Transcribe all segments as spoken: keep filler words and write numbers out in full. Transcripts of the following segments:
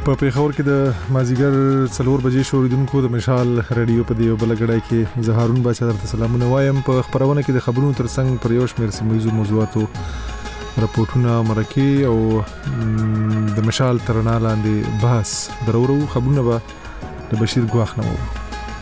په پیښور کې د مازیګر څلور بجې شوریدونکو د مشال رادیو په دیو بلګړای کې زهارون بچا درته سلامونه وایم. په خبرونه کې د خبرونو ترڅنګ پر یو شمېر سیمه موضوعاتو راپورټونه مرکه او د مشال ترنا لاندې بحث درورو. خبرونه به د بشیر ګواخ نه وو.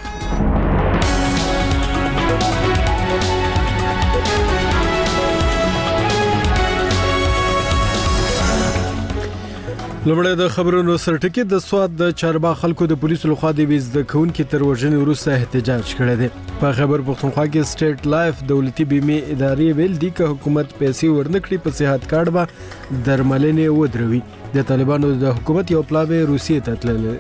لومړی د خبرونو سرټکی د سواد د چارباغ خلکو د پولیسو لخوا د ویز د کونکو تر وژنې وروسته احتجاج کړی دی. په خبر پښتونخوا کې سټیټ لایف دولتي بیمه ادارې ویل دي چې حکومت پیسې ورنکړي په صحت کارت به درملنې ودروي. د طالبانو د حکومت یو پلاوی روسیې ته تللی.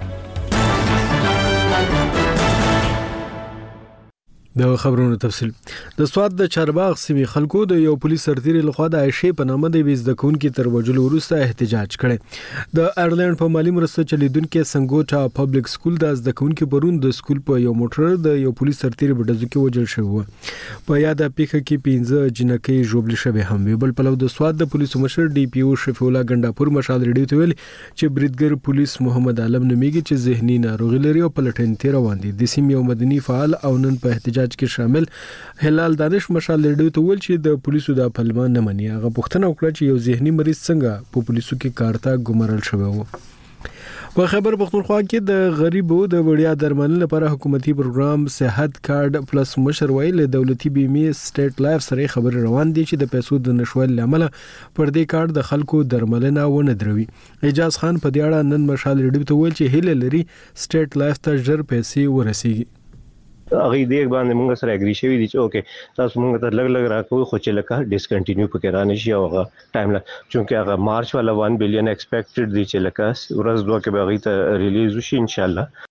د خبرونو تفصیل د سواد د چارباغ سیمې خلکو د یو پولیس سرتیري لخوا د عائشې په نامه د ویز د کونکو تر وژلو وروسته احتجاج کړي. د ایرلند په مالی مرسته چلیدونکو سنګوټا پبلک سکول د زده کونکو پرون د سکول په یو موټر د یو پولیس سرتیري په ډزو کې وژل شو. په یاد پیښه کې پنځه جنکۍ ژوبل شوې هم وي. بل پلو د سواد د پولیسو مشر ډي پی او شفیع الله ګنداپور مشال ریډیو ته ویل چې بریدګر پولیس محمد عالم نومیږي چې ذهني ناروغي لري او پلټن تیر روان دي. د سیمې یو مدني فعال او نن په احتجاج کې شامل هلال دانش مشال ریډیو ته ویل چې د پولیسو د پلمان نه مني. هغه پوښتنه وکړه چې یو ذهني مریض څنګه په پولیسو کې کارتا ګمارل شوی وو. په خبر پښتونخوا کې د غریبو د وړیا درملنې لپاره حکومتي پروګرام صحت کارت پلس مشر ویل دولتي بیمه سټیټ لایف سره خبر روان دي چې د پیسو د نشوال لامل پر دې کارت د خلکو درملنه ونه دروي. اجاز خان په دې اړه نن مشال ریډیو ته ویل چې هله لري سټیټ لایف ته ژر پیسې ورسیږي. هغه دې باندې موږ سره اګری شوی دي چې اوکې تاسو موږ ته لګ لګ راکوي خو چې لکه ډیسکنټینیو پکې را نشي او هغه ټایم لا چې هغه مارچ والا ون بلین ایکسپیکټډ دي چې لکه ورځ دوه کې به غي ته ریلیز وشي ان شاء الله.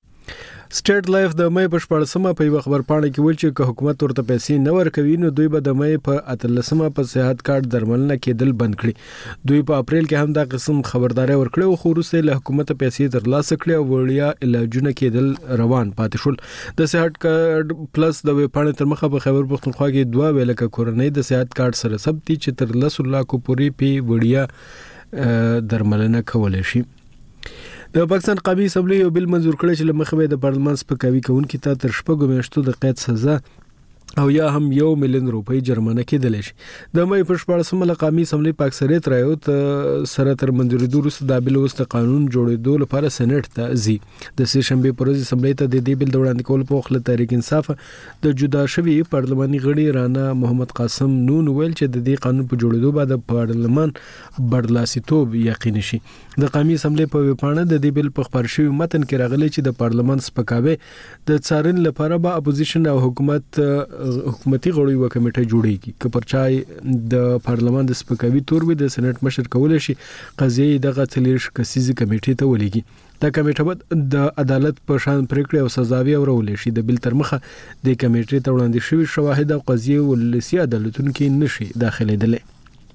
سټیټ لایف د مې په شپږمه په یو خبر پاڼه کې ویل چې حکومت ورته پیسې نه ورکوي نو دوی به د مې په اتلسمه په صحت کارت درملنه کېدل بند کړي. دوی په اپریل کې هم دا قسم خبرداري ورکړه او خو وروسته له حکومت پیسې ترلاسه کړي او وړیا علاجونه کېدل روان پاتې شول. د صحت کارت پلس د وې پاڼې تر مخه په خبر پښتونخوا کې دوه ویل ک کورنۍ د صحت کارت سره ثبت چې تر لس لک پورې په وړیا درملنه کولای شي. د پاکستان قومي اسمبلی یو بل منزور کړی چې لمخه د پارلمان سپکاوي کوونکي ته تر شپږو میاشتو د قید سزا او یا هم یو میلیون روپۍ جرمانه کېدل شي. د مې په شپږمه لقامي اسمبلی پاک سریت رايو ته سره تر منځوري دوه د بل وست قانون جوړېدو لپاره سېنات ته زی. د سې شنبه پر ورځ اسمبلی ته د دې بل وړاندې کول په خپل تحریک انصاف د جدا شوی پارلماني غړي رانا محمد قاسم نون ویل چې د دې قانون په جوړېدو بعد پارلمان برلاسیتوب یقیني شي. د قومي اسمبلی په وپانه د دې بل په خبر شوی متن کې راغلی چې د پارلمان سپکاوي د څارن لپاره به اپوزیشن او حکومت حکومتي غړي و کمیټه جوړیږي که پرچای د پارلمان د سپکاوي تور وي د سېنات مشر کول شي قضیه دغه تلیش کسيزي کمیټې ته ولېږي. دا کمیټه به د عدالت په شان پریکړې او سزاوي اورول شي. د بل تر مخه د کمیټې ته وړاندې شوی شواهد او قضیه ولسی عدالتونو کې نشي داخليدل.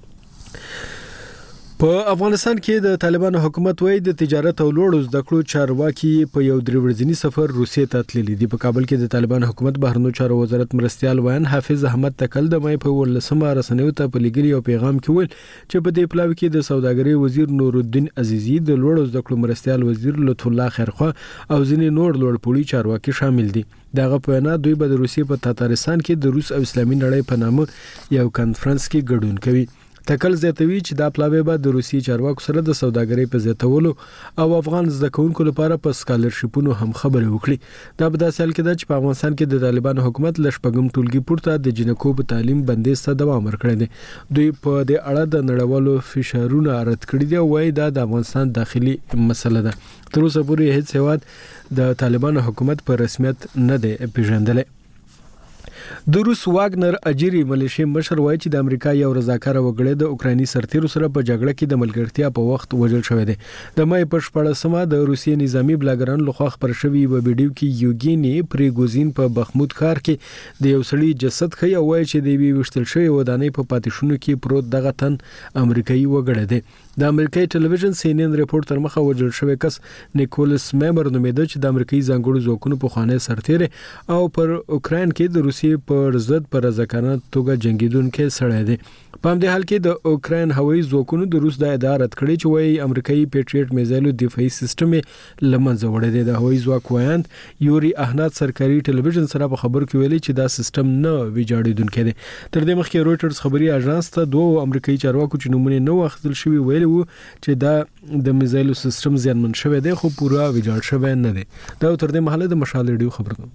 په افغانستان کې د طالبانو حکومت وایي د تجارت او لوړو زده کړو چارواکي په یو درې ورځنی سفر روسیې ته تللي دي. په کابل کې د طالبانو حکومت بهرنیو چارو وزارت مرستيال ویان حافظ احمد تکل د مې په ولسمه رسنیو ته په لګري او پیغام کې ویل چې په دې پلاوي کې د سوداګرۍ وزیر نور الدین عزیزی د لوړو زده کړو مرستيال وزیر لطف الله خیرخوا او ځینې نور لوړ پوړي چارواکي شامل دي. دغه په نه دوی به د روسیې په تاتارستان کې د روس او اسلامي نړۍ په نامه یو کانفرنس کې ګډون کوي. تکل زیاتوي چې دا پلاوی به د روسي چارواکو سره د سوداګرۍ په زیاتولو او افغان زده کوونکو لپاره په سکالرشیپونو هم خبرې وکړي. دا په داسې حال کې ده چې په افغانستان کې د طالبانو حکومت لشپګم ټولګي پورته د جنکو په تعلیم بندیز ته دوام ورکړی دی. دوی په دې اړه د نړیوالو فشارونو رد کړي دي او وايي دا د افغانستان داخلي مسله ده. تر اوسه پورې هیڅ هیواد د طالبانو حکومت په رسمیت نه دی پیژندلی. د روس واګنر اجيري ملیشي مشر وایي چې د امریکا یو رضاکار وګړی د اوکرایني سرتیرو سره په جګړه کې د ملګرتیا په وخت وژل شوی دی. د مې په شپږمه د روسي نظامی بلاګرانو لخوا خبر شوی و ویډیو کې یوګینی پریګوزین په بخمود ښار کې د یو سړي جسد خي او وایي چې د وی وشتل شوی ودانۍ په پاتې شونو کې پروت دغه تن امریکایي وګړی دی. د امریکایي ټلویزیون سی ان ان ریپورت تر مخه وژل شوی کس نیکولس میمر نومیده چې د امریکایي ځانګړو ځواکونو په خوانې سرتیری او پر اوکراین کې د روسیې پر ضد پر رضاکارانه توګه جنگیدونکو سړی دی. په همدې حال کې د اوکراین هوایي ځواکونو د روس د اداره رد کړې چې وایي امریکایي پیټریټ میزایلو دفاعي سیستم لمنځه وړی دی. د هوایي ځواک وایند یوري احنات سرکاري ټلویزیون سره په خبرو کې ویلي چې دا سیستم نه ویجاړېدونکی دی. تر دې مخکې رويټرز خبري اژانس ته دوه امریکایي چارواکو چې نومونه نه واخیستل شوي ویلي وو چې دا د میزایلو سیستم زیانمن شوی دی خو پوره ویجاړ شوی نه دی. دا تر دې مهاله د مشال ریډیو خبرونه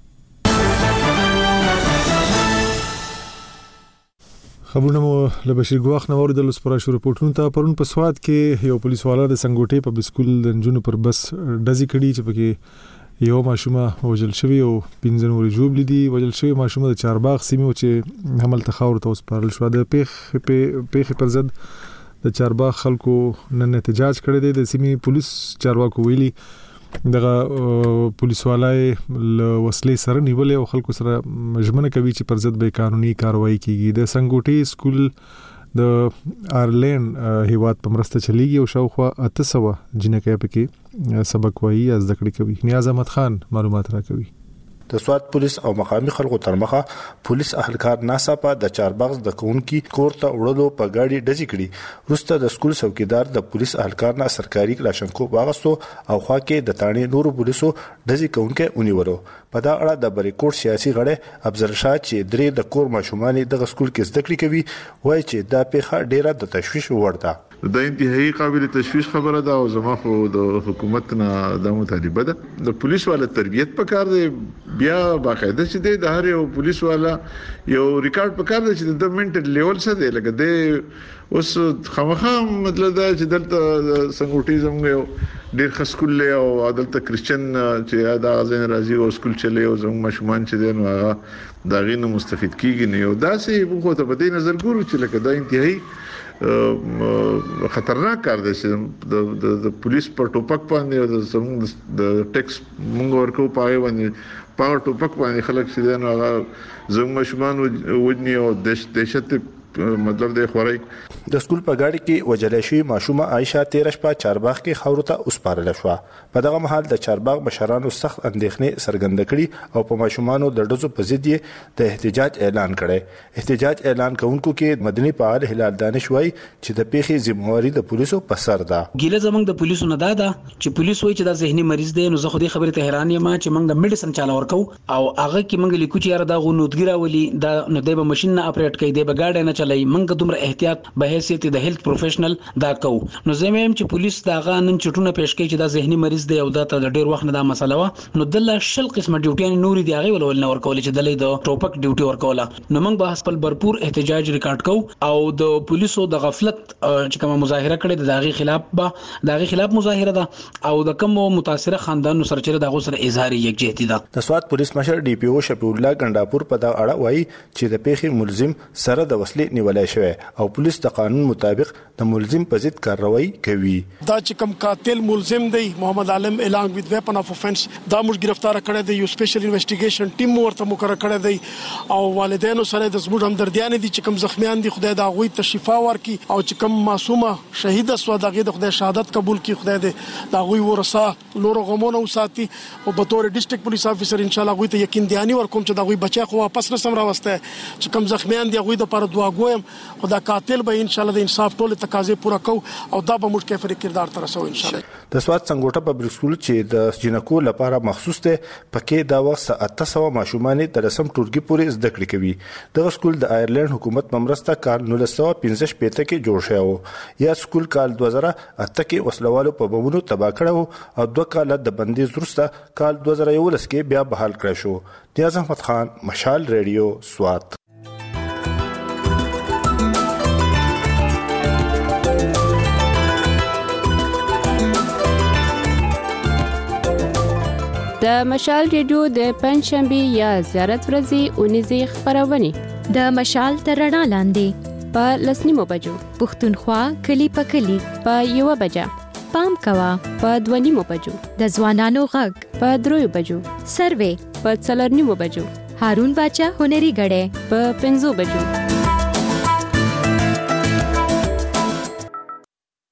خبرونه مو له بشیر ګواخ نو اوریدل سپارا شو رپورټونو ته. پرون په سواد کې یو پولیس والا د سنگوټي په سکول د نجونو پر بس ډزې کړي چې پکې یو ماشومه وژل شوی او پنځه نورې جوړ لیدي. وژل شوی ماشومه د چارباغ سیمه چې حمل تخاور ته وسپارل شو. د پیخ پیخ پر ضد د چارباغ خلکو نن احتجاج کړی دی. د سیمې پولیس چارواکو ویلي دغه پولیس والای له وسلې سره نیولې او خلکو سره مجمنه کوي چې پر ضد به قانوني کاروایی کیږي. د سنگوټي سکول د آیرلند هیواد په مرسته چلیږي او شاوخوا اته سوه جنکې پکې سبق وایي از ذکر کوي. نیاز احمد خان معلومات راکوي. د سواد پولیس او مقامی خلکو تر مخه پولیس اهلکار ناڅاپه د چارباغ د کونکي کور ته وړلو په گاډي ډزې کړي. وروسته د سکول څوکیدار د پولیس اهلکار نه سرکاري کلاشنکو واغستو او خوا کې د تانی نورو پولیسو ډزې کوونکي ونیولو. په دا اړه د بریکوټ سیاسي غړي افضل شاه چې درې د کور ماشومان د سکول کې زده کړې کوي وایي چې دا پیښه ډیره د تشویش وړ ده. دا انتهایی قابل تشویش خبره ده او زما خو د حکومت نه د مطالبه ده د پولیس والا تربیت پکار دی. بیا باقاعده چې د هر یو پولیس والا یو ریکارډ پکار دی چې د منټل لیول څه دی لکه د اوس خامخا مطلب دا چې دلته سنگوټیزم یو ډیر خسکول له او عدالت کرسچن چې دا غزين راځي او سکول چلے او زموږ ماشومان چې دین هغه دا غینه مستفید کیږي نه یو داسې په خو ته په دې نظر ګورو چې لکه دا انتهایی خطرناک کار دی چې د د پولیس په ټوپک باندې او د زموږ د ټیکس موږ ورکو پای باندې په ټوپک باندې خلک چې دین هغه زموږ ماشومان ودنی او دهشت مطلب د خوري. د سکول په گاډي کې وجلې شوی ماشومه عائشہ تیرش په چارباغ کې خاورو ته اوسپارل شو. په دغه محل د چارباغ مشرانو سخت اندېښنې څرګند کړي او په ماشومانو د ډزو په ضد یې د احتجاج اعلان کړي. احتجاج اعلان کوونکو کې مدني فعال هلال دانش وایي چې د پیښې ذمہواری د پولیسو په سر ده. ګیله زمنګ د پولیسو نه ده چې پولیس وایي چې دا ذهني مریض دی. نو زه خو دې خبره ته حیران یم چې موږ د میډیسن چاله ورکو او هغه کې موږ لیکو چې یاره دا غونودګی راولي دا نو د ماشين نه اپریټ کوي د بګاډ نه چلای موږ دومره احتیاط به حیثیت د هیلث پروفیشنل دا کو. نو زه مې چې پولیس دا غانن چټونه پېښ کوي چې دا ذهني مریض دی او دا ته ډېر وخت نه دا مسله و نو دله شل قسمه ډیوټي نوري دی هغه ولول نه ورکول چې دله د ټوپک ډیوټي ورکوله. نو موږ به خپل भरपूर احتجاج ریکارډ کو او د پولیسو د غفلت چې کومه مظاهره کړې د داغي خلاف به داغي خلاف مظاهره ده او د کوم متاثره خاندانو سره چې دغه سره اظهار یکجهتي ده. د سواد پولیس مشر ډي پی او شفیع الله ګنداپور په دا اړه وایي چې د پیښې ملزم سره د وسلې نیولای شوی او پولیس د قانون مطابق د ملزم په ضد کاروایی کوي. دا چې کوم قاتل ملزم دی محمد عالم الانګ وذ ویپن اف اوفنس دا موږ گرفتار کړی دی. یو سپیشل انویسټیګیشن ټیم ورته مقرر کړی دی او والدینو سره د زموږ همدردیان دي چې کوم زخمیان دي خدای دا غوي ته شفا ورکړي او چې کوم معصومه شهید سو دغه د خدای شهادت قبول کړي خدای دې دا غوي ورسا لورو غمونه وساتي او په تور ډیسټریکټ پولیس افیسر ان شاء الله غوي ته یقین دیانی ورکوم چې دا غوي بچا خو واپس رسم راوسته چې کوم زخمیان دي غوي د پر دعا ګویم خدا قاتل به ان شاء الله د انصاف ټول تقاضې پوره کو او دا به موږ کیفر کردار تر سو ان شاء الله. د سواد څنګهټه پبلک سکول چې د جنکو لپاره مخصوص دی پکې دا وخت اته سوه ماشومان د رسم ټولګي پورې زده کړې کوي. د سکول د آیرلند حکومت ممرسته کال نولس سوه پنځه شپېته کې جوړ شو. یا سکول کال دوه زره اته کې وسلوالو په بمونو تباہ کړو او دوه کال د بندیز وروسته کال دوه زره یولس کې بیا بحال کړی شو. نیاز احمد خان مشال ریډیو سواد. د مشال ریډیو د پنځشنبه یا زیارت ورځې اونیزه خبرونه د مشال تر رڼا لاندې په لسنیمو بجو پښتونخوا کلی په کلی په یو بجا پام کوا په دونیمو بجو د ځوانانو غږ په دریو بجو سروې په څلورنیمو بجو هارون باچا هنري غړې په پنځو بجو.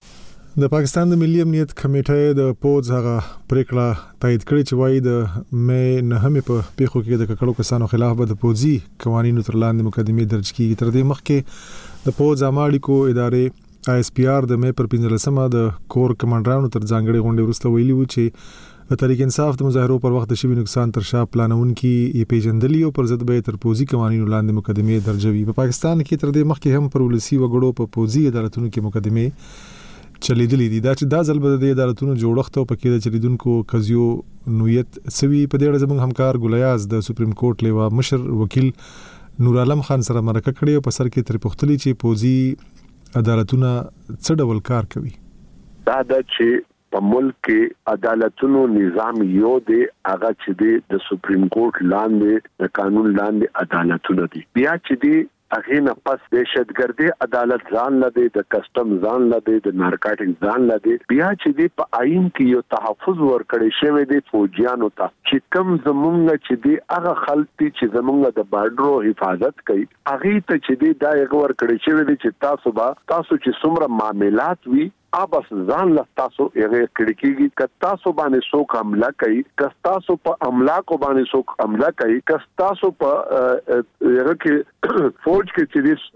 د پاکستان د ملي امنیت کمیټه د پوز هغه پریکړه تایید کړې چې وایي د مې نه هم په پیښو کې د ککړو کسانو خلاف به د پوزي قوانینو تر لاندې مقدمه درج کیږي. تر دې مخکې د پوز اماړیکو ادارې آی اس پی آر د مې پر پنځلسمه د کور کمانډرانو تر ځانګړي غونډې وروسته ویلي و چې تحریک انصاف د مظاهرو پر وخت شوی نقصان تر شا پلانونکي یې پیژندلي او پر ضد به تر پوزي قوانینو لاندې مقدمه درجوي. په پاکستان کې تر دې مخکې هم پر ولسی وګړو په پوزي عدالتونو کې مقدمه چلیدلې دي. دا چې دا ځل به د عدالتونو جوړښت او پکې د چلیدونکو قضیو نویت سوي. په دې اړه زموږ همکار ګلیاز د سپریم کورټ لیوا مشر وکیل نور عالم خان سره مرکه کړې او په سر کې تر پختلی چې پوزي عدالتونه څه ډول کار کوي. دا د چې په ملک کې عدالتونو نظام یو دی هغه چې د سپریم کورټ لاندې د قانون لاندې عدالتونه دي. بیا چې دی هغه نه پس دهشتګردي عدالت ځان لدی د کسٹم ځان لدی د نارکاټیک ځان لدی. بیا چې دی په آئین کې یو تحفظ ورکړی شوی دی فوجیانو ته چې کم زمونږ چې دی هغه خلک چې زمونږ د بارډرو حفاظت کوي هغه ته چې دی دا یو ورکړی شوی دی چې تاسو به تاسو چې څومره معاملات وي ابس ځان له تاسو هغه کړکیږي ک تاسو باندې څوک حمله کوي ک تاسو په املاکو باندې څوک حمله کوي ک تاسو په هغه کې فوج کې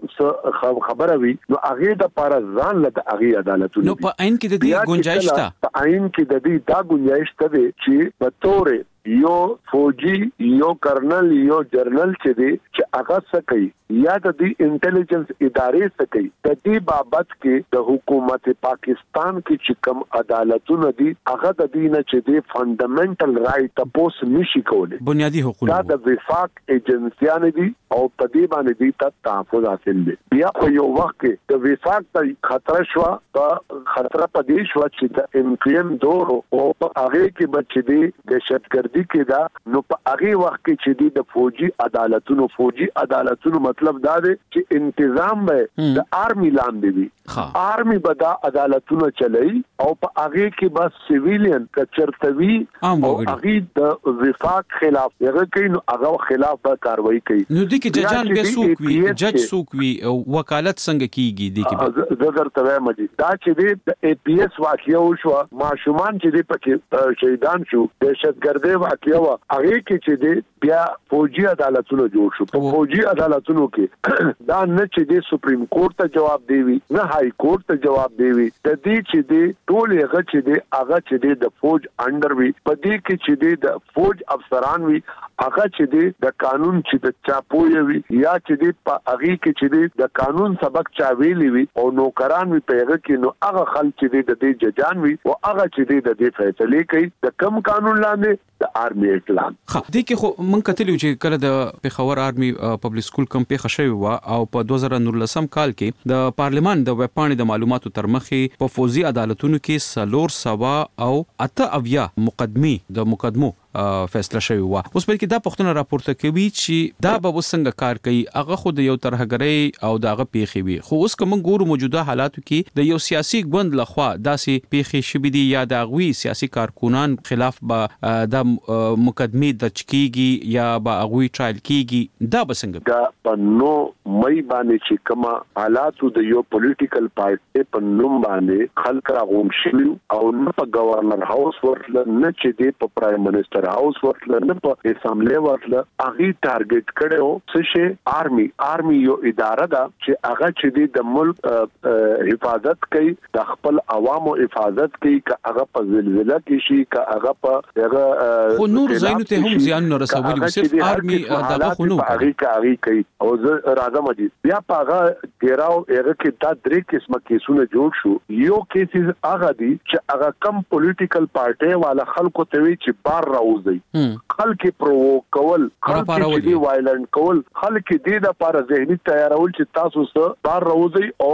چې خبره وي نو هغه د پاره ځان له هغه عدالتونو نو په عین کې د دې گنجائش شته. په عین کې د دې دا گنجائش شته چې په تور یو فوجي یو کرنل یو جرنل چې دی چې هغه څه کوي یا د دې انټيليجنس ادارې څه کوي د دې بابت کې د حکومت پاکستان کې چې کوم عدالتونه دي هغه د دې نه چې دی فندامنټل رائټ تاسو نشي کولای بنیادی حقوق دا د وفاق ایجنسیانه دي او په دې باندې دي ته تحفظ حاصل دي. بیا په یو وخت کې د وفاق ته خطر شو په خطر په دې شو چې د ام پی ام دور او په هغه کې بچ دي دهشتګردي کې دا نو په هغه وخت کې چې دی د فوجي عدالتونو فوجي عدالتونو مطلب دا دی چې انتظام به د آرمي لاندې وي. آرمي به دا عدالتونه چلای او په هغه کې بس سیویلین کچرتوي او هغه د وفاق خلاف هغه کوي نو هغه خلاف به کاروایی کوي. نو د کې ججان به سوق وي جج سوق وي او وکالت څنګه کیږي د کې زګر توه مجي دا چې دی د ای پی ایس واقعیا وشو ماشومان چې دی پکې شهیدان شو دهشتګردي واقعیا وا هغه کې چې دی بیا فوجي عدالتونه جوړ شو. په فوجي عدالتونو کې دا نه چې دی سپریم کورټ ته جواب دی نه های کورټ ته جواب دی د دې چې دی ټول هغه چې دی هغه چې دی د فوج انډر وی په دې کې چې دی د فوج افسران وی هغه چې دی د قانون چې د چاپوي وي یا چې دی په هغه کې چې دی د قانون سبق چا ویلی وي او نوکران وی په هغه کې نو هغه خلک چې دی د دې ججان وي او هغه چې دی د دې فیصله کوي د کم قانون لاندې د آرمي اعلان. خا دې کې خو مونږ کتلو چې کله د پیښور آرمي پبلک سکول کم پیښه شوی و او په دوه زره نولسم کال کې د پارلیمان د ویب پاڼې د معلوماتو تر مخې په فوزي عدالتونو کې سلور سوا او اته اویا مقدمه د مقدمو فیصله شوی و. اوس په کې دا پښتنه راپورته کوي چې دا به وسنګ کار کوي هغه خو د یو ترهګرۍ او دغه پیښې وي. خو اوس کوم ګورو موجوده حالاتو کې د یو سیاسي ګوند لخوا داسې پیښې شوي دي یا د غوي سیاسي کارکونان خلاف به د مقدمه د چکیږي یا به غوي ټرایل کیږي دا به څنګه دا په نو مې باندې چې کما حالاتو د یو پولیټیکل پارټي په نوم باندې خلک راغوم شي او نه په گورنر هاوس ورته نه چې دی په پرایم منسٹر هاوس ورته نه په اسامبلی ورته هغه ټارګټ کړو څه شي آرمي آرمي یو اداره ده چې هغه چې دی د ملک حفاظت کوي د خپل عوامو حفاظت کوي که هغه په زلزلہ کې شي که هغه په هغه خو نور زینو ته هم زیان نه رسولي صرف آرمي دغه خو نو هغه هغه کوي او راځم دي بیا پاغه ډیراو هغه کې دا درې قسمه کیسونه جوړ شو. یو کیس هغه دي چې هغه کم پولیټیکل پارټي والا خلکو ته وی چې بار راوځي خلک پرو کول خلک چې وایلنت کول خلک دې د لپاره ذهني تیارول چې تاسو سره بار راوځي او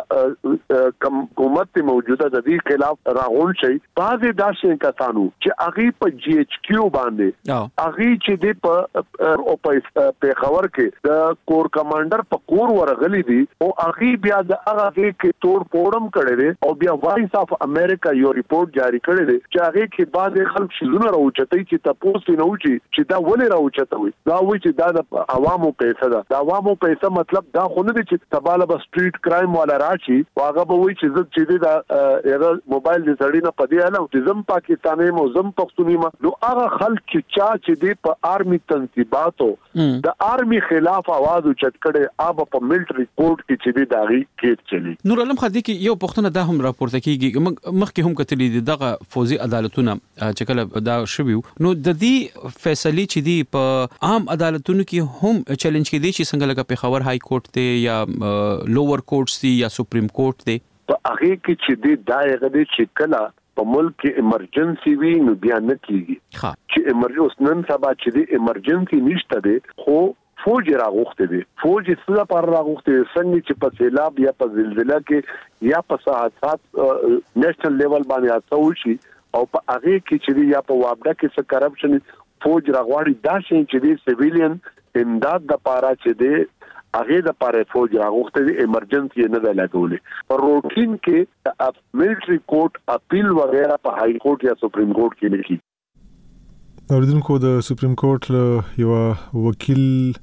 دا کم حکومت موجوده د دې خلاف راغون شي. بعضې داسې کسانو چې هغه په جی ایچ کیو باندې هغه چې دې په او په خبر کې د کور کمانډر په کور ورغلي دي او هغه بیا د هغه کې تور پوړم کړي دي او بیا وایس اف امریکا یو ریپورت جاری کړي دي چې هغه کې بعض خلک شلونه راوچتي اتوارټي چې تاسو نه وچی چې دا ولې راوچته وي دا وایي چې دا د عوامو پیسې ده د عوامو پیسې مطلب دا خو نه دي چې تباله به سټریټ کرایم والا راشي واغه به وایي چې زه چې دا هغه موبایل دې سړی نه پدې نه چې زم پاکستاني مو زم پښتوني ما نو هغه خلک چې چا چې دی په آرمي تنظیماتو د آرمي خلاف आवाज اوچت کړي اب په ملټري کورټ کې چې دی داغي کېټ چلی نور علم خدي کې یو پښتون دا هم راپورته کیږي مخکې هم کتلې دي دغه فوزي عدالتونه چې کله دا شویو نو د دې فیصله چې دی په عام عدالتونو کې هم چیلنج کې دي چې څنګه لکه پیښور های کورټ ته یا لوور کورټس دي یا سپریم کورټ دی په هغه کې چې دی دا هغه دی چې کله په ملک کې ایمرجنسي وي نو بیا نه کیږي چې ایمرجنسي نن سبا چې دی ایمرجنسي نشته دی خو فوج راغوخته دي فوج څه پر راغوخته څنګه چې په سیلاب یا په زلزلہ کې یا په حادثات نېشنل لیول باندې اڅو شي او په هغه کې چې یا په وابډه کې څه کرپشن فوج راغواړي دا شي چې دی سیویلین امداد د پاره چې دی هغه د پاره فوج راغوخته دي ایمرجنسي نه ده لګولې پر روټین کې ملټری کورټ اپیل وغیرہ په های کورټ یا سپریم کورټ کې نه کیږي اوریدونکو د سپریم کورټ یو وکیل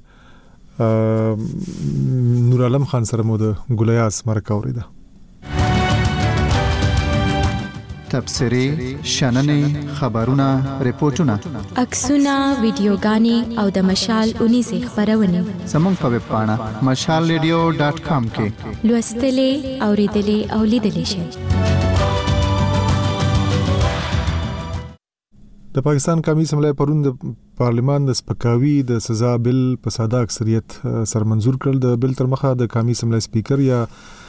نور عالم خان سره مو د ګلیاس مرکه اوریده تبصري شننې خبرونه ریپورتونه عکسونه ویډیوګانې او د مشال اونیزه خبرونه زموږ په ویب پاڼه مشال ریډیو ډاټ کام کې لوستلې اوریدلې او لیدلې شئ د پاکستان قومي اسمبلی پرون د پارلیمان د سپکاوي د سزا بل په ساده اکثریت سره منزور کړل د بل تر مخه د قومي اسمبلی سپیکر یا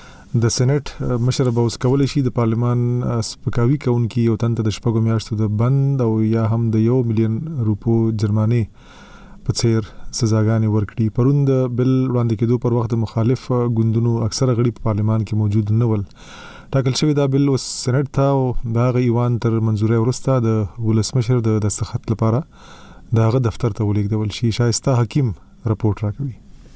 د سېنات مشر به اوس کولای شي د پارلیمان سپکاوي کوونکی یو تن ته د شپږو میاشتو د بند او یا هم د یو میلیون روپو جرمانه په څیر سزاګانې ورکړي پرون د بل وړاندې کېدو پر وخت مخالف ګوندونو اکثره غړي په پارلیمان کې موجود نه ول ټاکل شوی دا بل اوس سېنات ته او دا غي ایوان تر منزوري ورسته د ولسمشر د دستخط لپاره داغه دفتر ته ولیکدل شي شایسته حکیم رپورت راکوي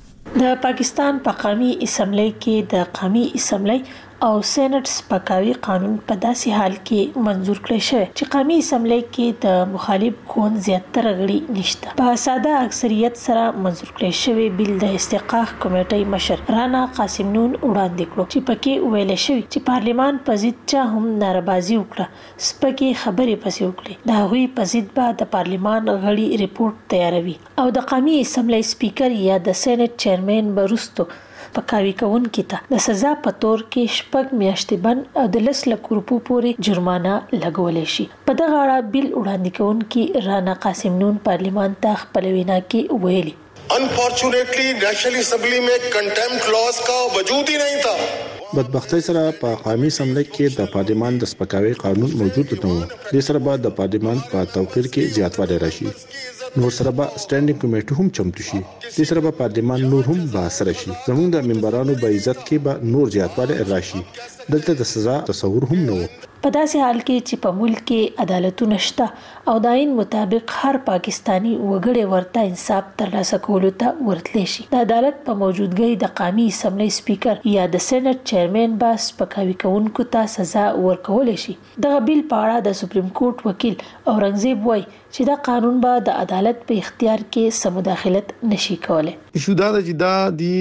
د پاکستان په قومي اسمبلی کې د قومي اسمبلی او سېنات سپکاوي قانون په داسې حال کې منزور کړی شوی چې قومي اسمبلی کې د مخالف ګوند زیاتره غړي نشته په ساده اکثریت سره منزور کړی شوی بل د استحقاق کمیټې مشر رانا قاسم نون وړاندې کړو چې پکې ویل شوی چې پارلیمان په ضد چا هم نارضایي وکړه سپکې خبرې پسې وکړي دا غوي په ضد به د پارلیمان غړي ریپورت تیاروي او د قومي اسمبلی سپیکر یا د سېنات چیرمن برستو پکاوي کون کیته د سزا په تور کې شپږ میاشتې بند او د لس لک روپو پورې جرمانه لګولې شي په دغه اړه بل وړاندې کون کې رانا قاسم نون پارلیمان ته خپل وینا کې ویلي Unfortunately, National Assembly में contempt laws का वजूद ही नहीं था. بدبختی سره په قومي اسمبلی کې د پارلیمان د سپکاوي قانون موجود نه و د سره بعد د پارلیمان په توقیر کې زیاتوالی راشي نور سره به سټینډینګ کمیټه هم چمتو شي د سره به پارلیمان نور هم باسر شي زموږ د ممبرانو په عزت کې به نور زیاتوالی راشي دلته د سزا تصور هم نه و په داسې حال کې چې په ملک کې عدالتونه شته او د آئین مطابق هر پاکستانی وګړي ورته انصاف ترلاسه کولو ته ورتلی شي د عدالت په موجودګۍ د قومي اسمبلی سپیکر یا د سېنات چیرمن باس پکاوي کوونکو ته سزا ورکول شي دغه بیل په اړه د سپریم کورټ وکیل اورنګزیب وای چې دا قانون به د عدالت په اختیار کې سم مداخلت نشي کولای شو دا چې دا دی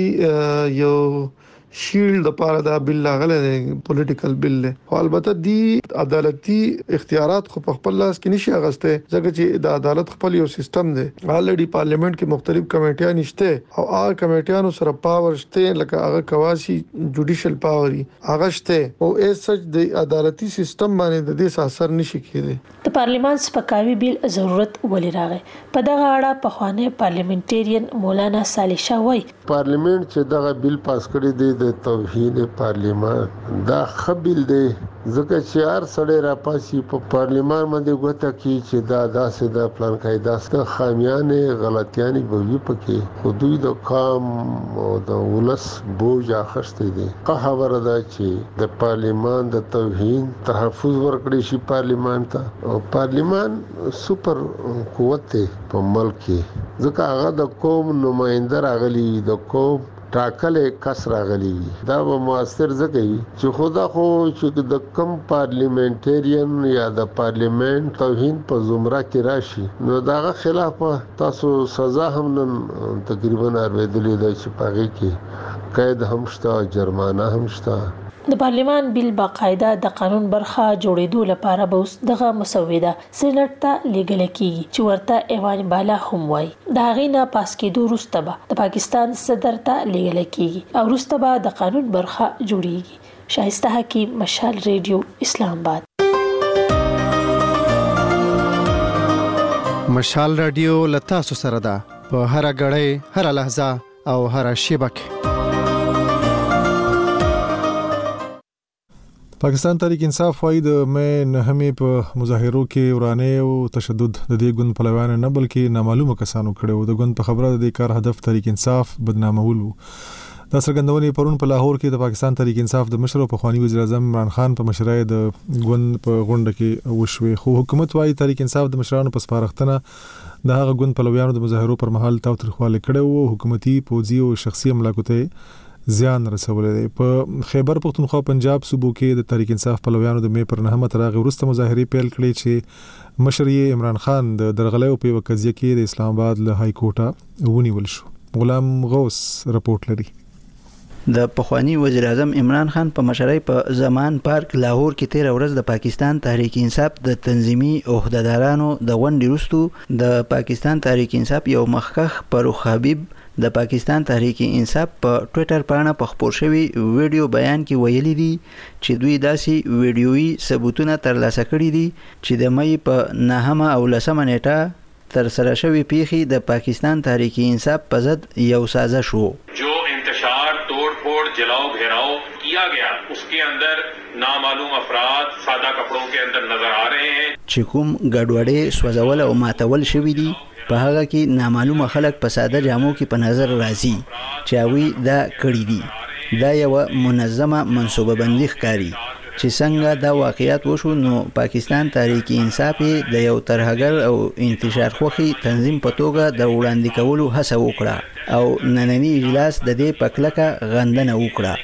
یو شیلډ لپاره دا بل لاغله دی پولیټیکل بل له البته دی عدالتي اختیارات خو په خپل لاس کې نشي اغسته ځکه چې د عدالت خپل یو سیستم دی الریډي پارلیمنت کې مختلف کمیټیاں نشته او هغه کمیټیانو سره پاور شته لکه هغه کواسي جوډیشل پاوري هغه شته او اس سچ د عدالتي سیستم باندې د دې اثر نشي کېده د پارلیمان سپکاوي بیل ضرورت ولې راغی په دغه اړه په خوانه پارلیمنټریان مولانا صالح شاه وای پارلیمنت چې دغه بیل پاس کړی دی د توهین پارلیمان دا خبل دی ځکه چې هر سړی را پاسي په پارلیمان باندې غوته کی چې دا داسې د پلان قاعده ست خامیانې غلطیانې به وي پکې خو دوی د کام او د ولس بوج اخستې دي که خبره ده چې د پارلیمان د توهین تحفظ ورکړي شي پارلیمان ته او پارلیمان سپر قوت په ملک کې ځکه هغه د قوم نمائنده راغلي د قوم ټاکلې کس راغلی دا به موثر ځکه چې خدا خو چې د کم پارلیمنټریان یا د پارلیمنت توهین په زمره کې راشي نو داغه خلاف تاسو سزا هم نن تقریبا اړېدلې ده چې پاږي کې قید هم شته جرمانه هم شته د پارلمان بیل باقاعده د قانون برخه جوړېدو لپاره به اوس دغه مسوده سېنات ته لیږل کیږي چې ورته ایوان بالا هم وایي د هغې نه پاس کېدو وروسته به د پاکستان صدر ته لیږل کیږي او وروسته به د قانون برخه جوړیږي. شایسته حکیم، مشال ریډیو، اسلام آباد. مشال رادیو لتا سره ده په هر غړې هر لحظه او هر شیبه کې. پاکستان تحریک انصاف وايي د مې نهمې په مظاهرو کې ورانه او تشدد د دې ګوند په لوانه نه بلکې نامعلومه کسانو کړو. د ګوند په خبره د کار هدف تحریک انصاف بدنامول وو. د سرګندونې پرون په لاهور کې د پاکستان تحریک انصاف د مشر او پخوانی وزیر اعظم عمران خان په مشرۍ د ګوند په غونډه کې وشوي. خو حکومت وايي تحریک انصاف د مشرانو په سپارښتنه د هغه ګوند په لویانو د مظاهرو پر مهال تاوتریخواله کړو او حکومتي پوځي او شخصي املاکو زیان رسولې دی. په خیبر پختونخوا پنجاب صوبو کې د تحریک انصاف په لویانو د مې پر نهمه تر هغه وروسته مظاهرې پیل کړې چې مشر یې عمران خان د درغلې په وقضیه کې د اسلام آباد له های کورټه ونیول شو. غلام غوث رپورټ لري. د پخوانی وزیر اعظم عمران خان په مشرۍ په زمان پارک لاهور کې تیر ورځ د پاکستان تحریک انصاف د تنظیمي عہدیدارانو د غونډې وروسته د پاکستان تحریک انصاف یو مخکخ فاروق حبیب د پاکستان تحریک انصاف په ټوئیټر باندې په خبر شوی ویډیو بیان کې ویلي دي چې دوی داسې ویډیويي ثبوتونه ترلاسه کړي دي چې د مې په نهمه او لسمه نیټه تر سره شوی پیخي د پاکستان تحریک انصاف په ضد یو سازش وو. جو انتشار توڑ پھوڑ جلاؤ گھیراؤ کیا گیا اس کے اندر نامعلوم افراد سادہ کپڑوں کے اندر نظر آ رہے ہیں. چې کوم ګډوډي سوځول او ماتول شوی دي په هغه کې نامعلومه خلک په ساده جامو کې په نظر راځي چې هغوی دا کړي دي. دا یو منظمه منصوبه بندي ښکاري چې څنګه دا واقعیت وشو نو پاکستان تحریک انصاف د یو ترهګر او انتشار خوخي تنظیم په توګه د وړاندې کولو هڅه وکړه او نننی اجلاس د دې پکلکه غندنه وکړه.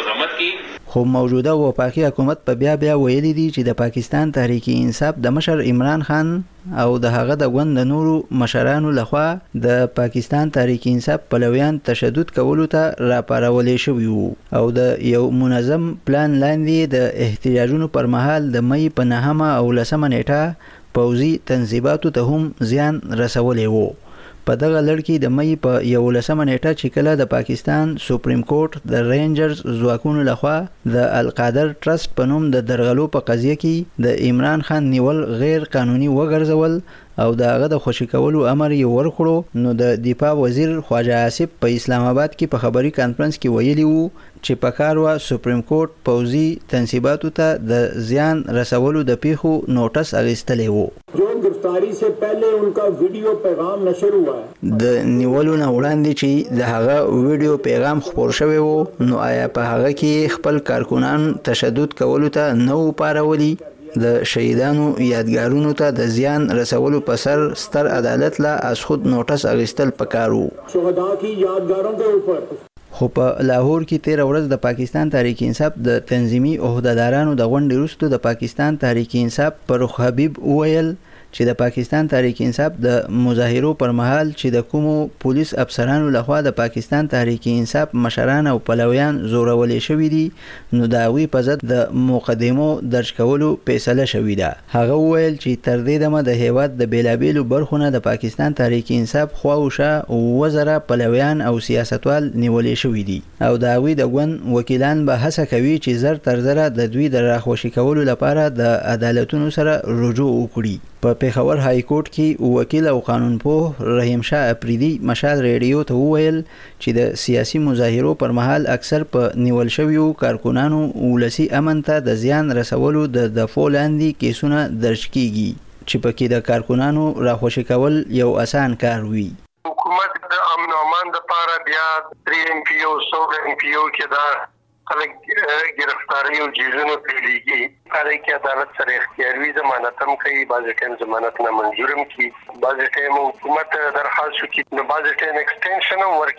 خو موجوده وفاقي حکومت په بیا بیا ویلي دي چې د پاکستان تحریک انصاف د مشر عمران خان او د هغه د ګوند د نورو مشرانو لخوا د پاکستان تحریک انصاف پلویان تشدد کولو ته راپارولې شوي وو او د یو منظم پلان لاندې د احتجاجونو پر مهال د مې په نهمه او لسمه نیټه پوځي تنظیماتو ته هم زیان رسولی وو. په دغه لړ کې د مې په یولسمه نیټه چې کله د پاکستان سپریم کورټ د رینجرز ځواکونو لخوا د القادر ټرست په نوم د درغلو په قضیه کې د عمران خان نیول غیر قانوني وګرځول او د هغه د خوشي کولو امر یې ورکړو نو د دفاع وزیر خواجه آصف په اسلام آباد کې په خبري کانفرنس کې ویلي وو چې په کار وا سپریم کورټ پوځي تنصیباتو ته د زیان رسولو د پیښو نوټس اغیستلی وو. جو گرفتاری سے پہلے ان کا ویڈیو پیغام نشر ہوا ہے د نیولو نه وړاندې چې د هغه ویډیو پیغام خپور شوی وو نو آیا په هغه کې خپل کارکونان تشدد کولو ته نو پارولي د شهیدانو یادګارونو ته د زیان رسولو په سر ستر عدالت لا از خود نوټس اغیستل پکارو. شهدا کی یادګاروں کے اوپر خو په لاهور کې تیر ورځ د پاکستان تحریک انصاف د تنظیمي عہدیدارانو د غونډې وروسته د پاکستان تحریک انصاف فاروق حبیب وویل چې د پاکستان تحریک انصاف د مظاهرو پر مهال چې د کومو پولیس افسرانو لخوا د پاکستان تحریک انصاف مشران او پلویان زورولې شوي دي نو د هغوی په ضد د مقدمو درج کولو فیصله شوې ده. هغه وویل چې تر دې دمه د هیواد د بیلابیلو برخو نه د پاکستان تحریک انصاف خواوشا اووه زره پلویان او سیاستوال نیولې شوي دي او د هغوی د ګوند وکیلان به هڅه کوي چې زر تر زره د دوی د راخوشي کولو لپاره د عدالتونو سره رجوع وکړي. په پیښور های کورټ کې وکیل او قانونپوه رحیم شاه اپریدي مشال ریډیو ته وویل چې د سیاسي مظاهرو پر مهال اکثر په نیول شویو کارکونانو ولسی امن ته د زیان رسولو د دفعو لاندې کیسونه درج کیږي چې پکې د کارکونانو راخوشي کول یو اسان کار وي. حکومت د امن او امان لپاره بیا تری ایم پی او سول ایم پی او کې دا خلک گرفتاری او جیزونو پیلیږي هغه کې عدالت سره اختیاري ضمانت هم کوي بعض ټیم ضمانت نه منظورم کی بعض ټیم حکومت درخواست کوي نو بعض ټیم ایکسټنشن هم ورکي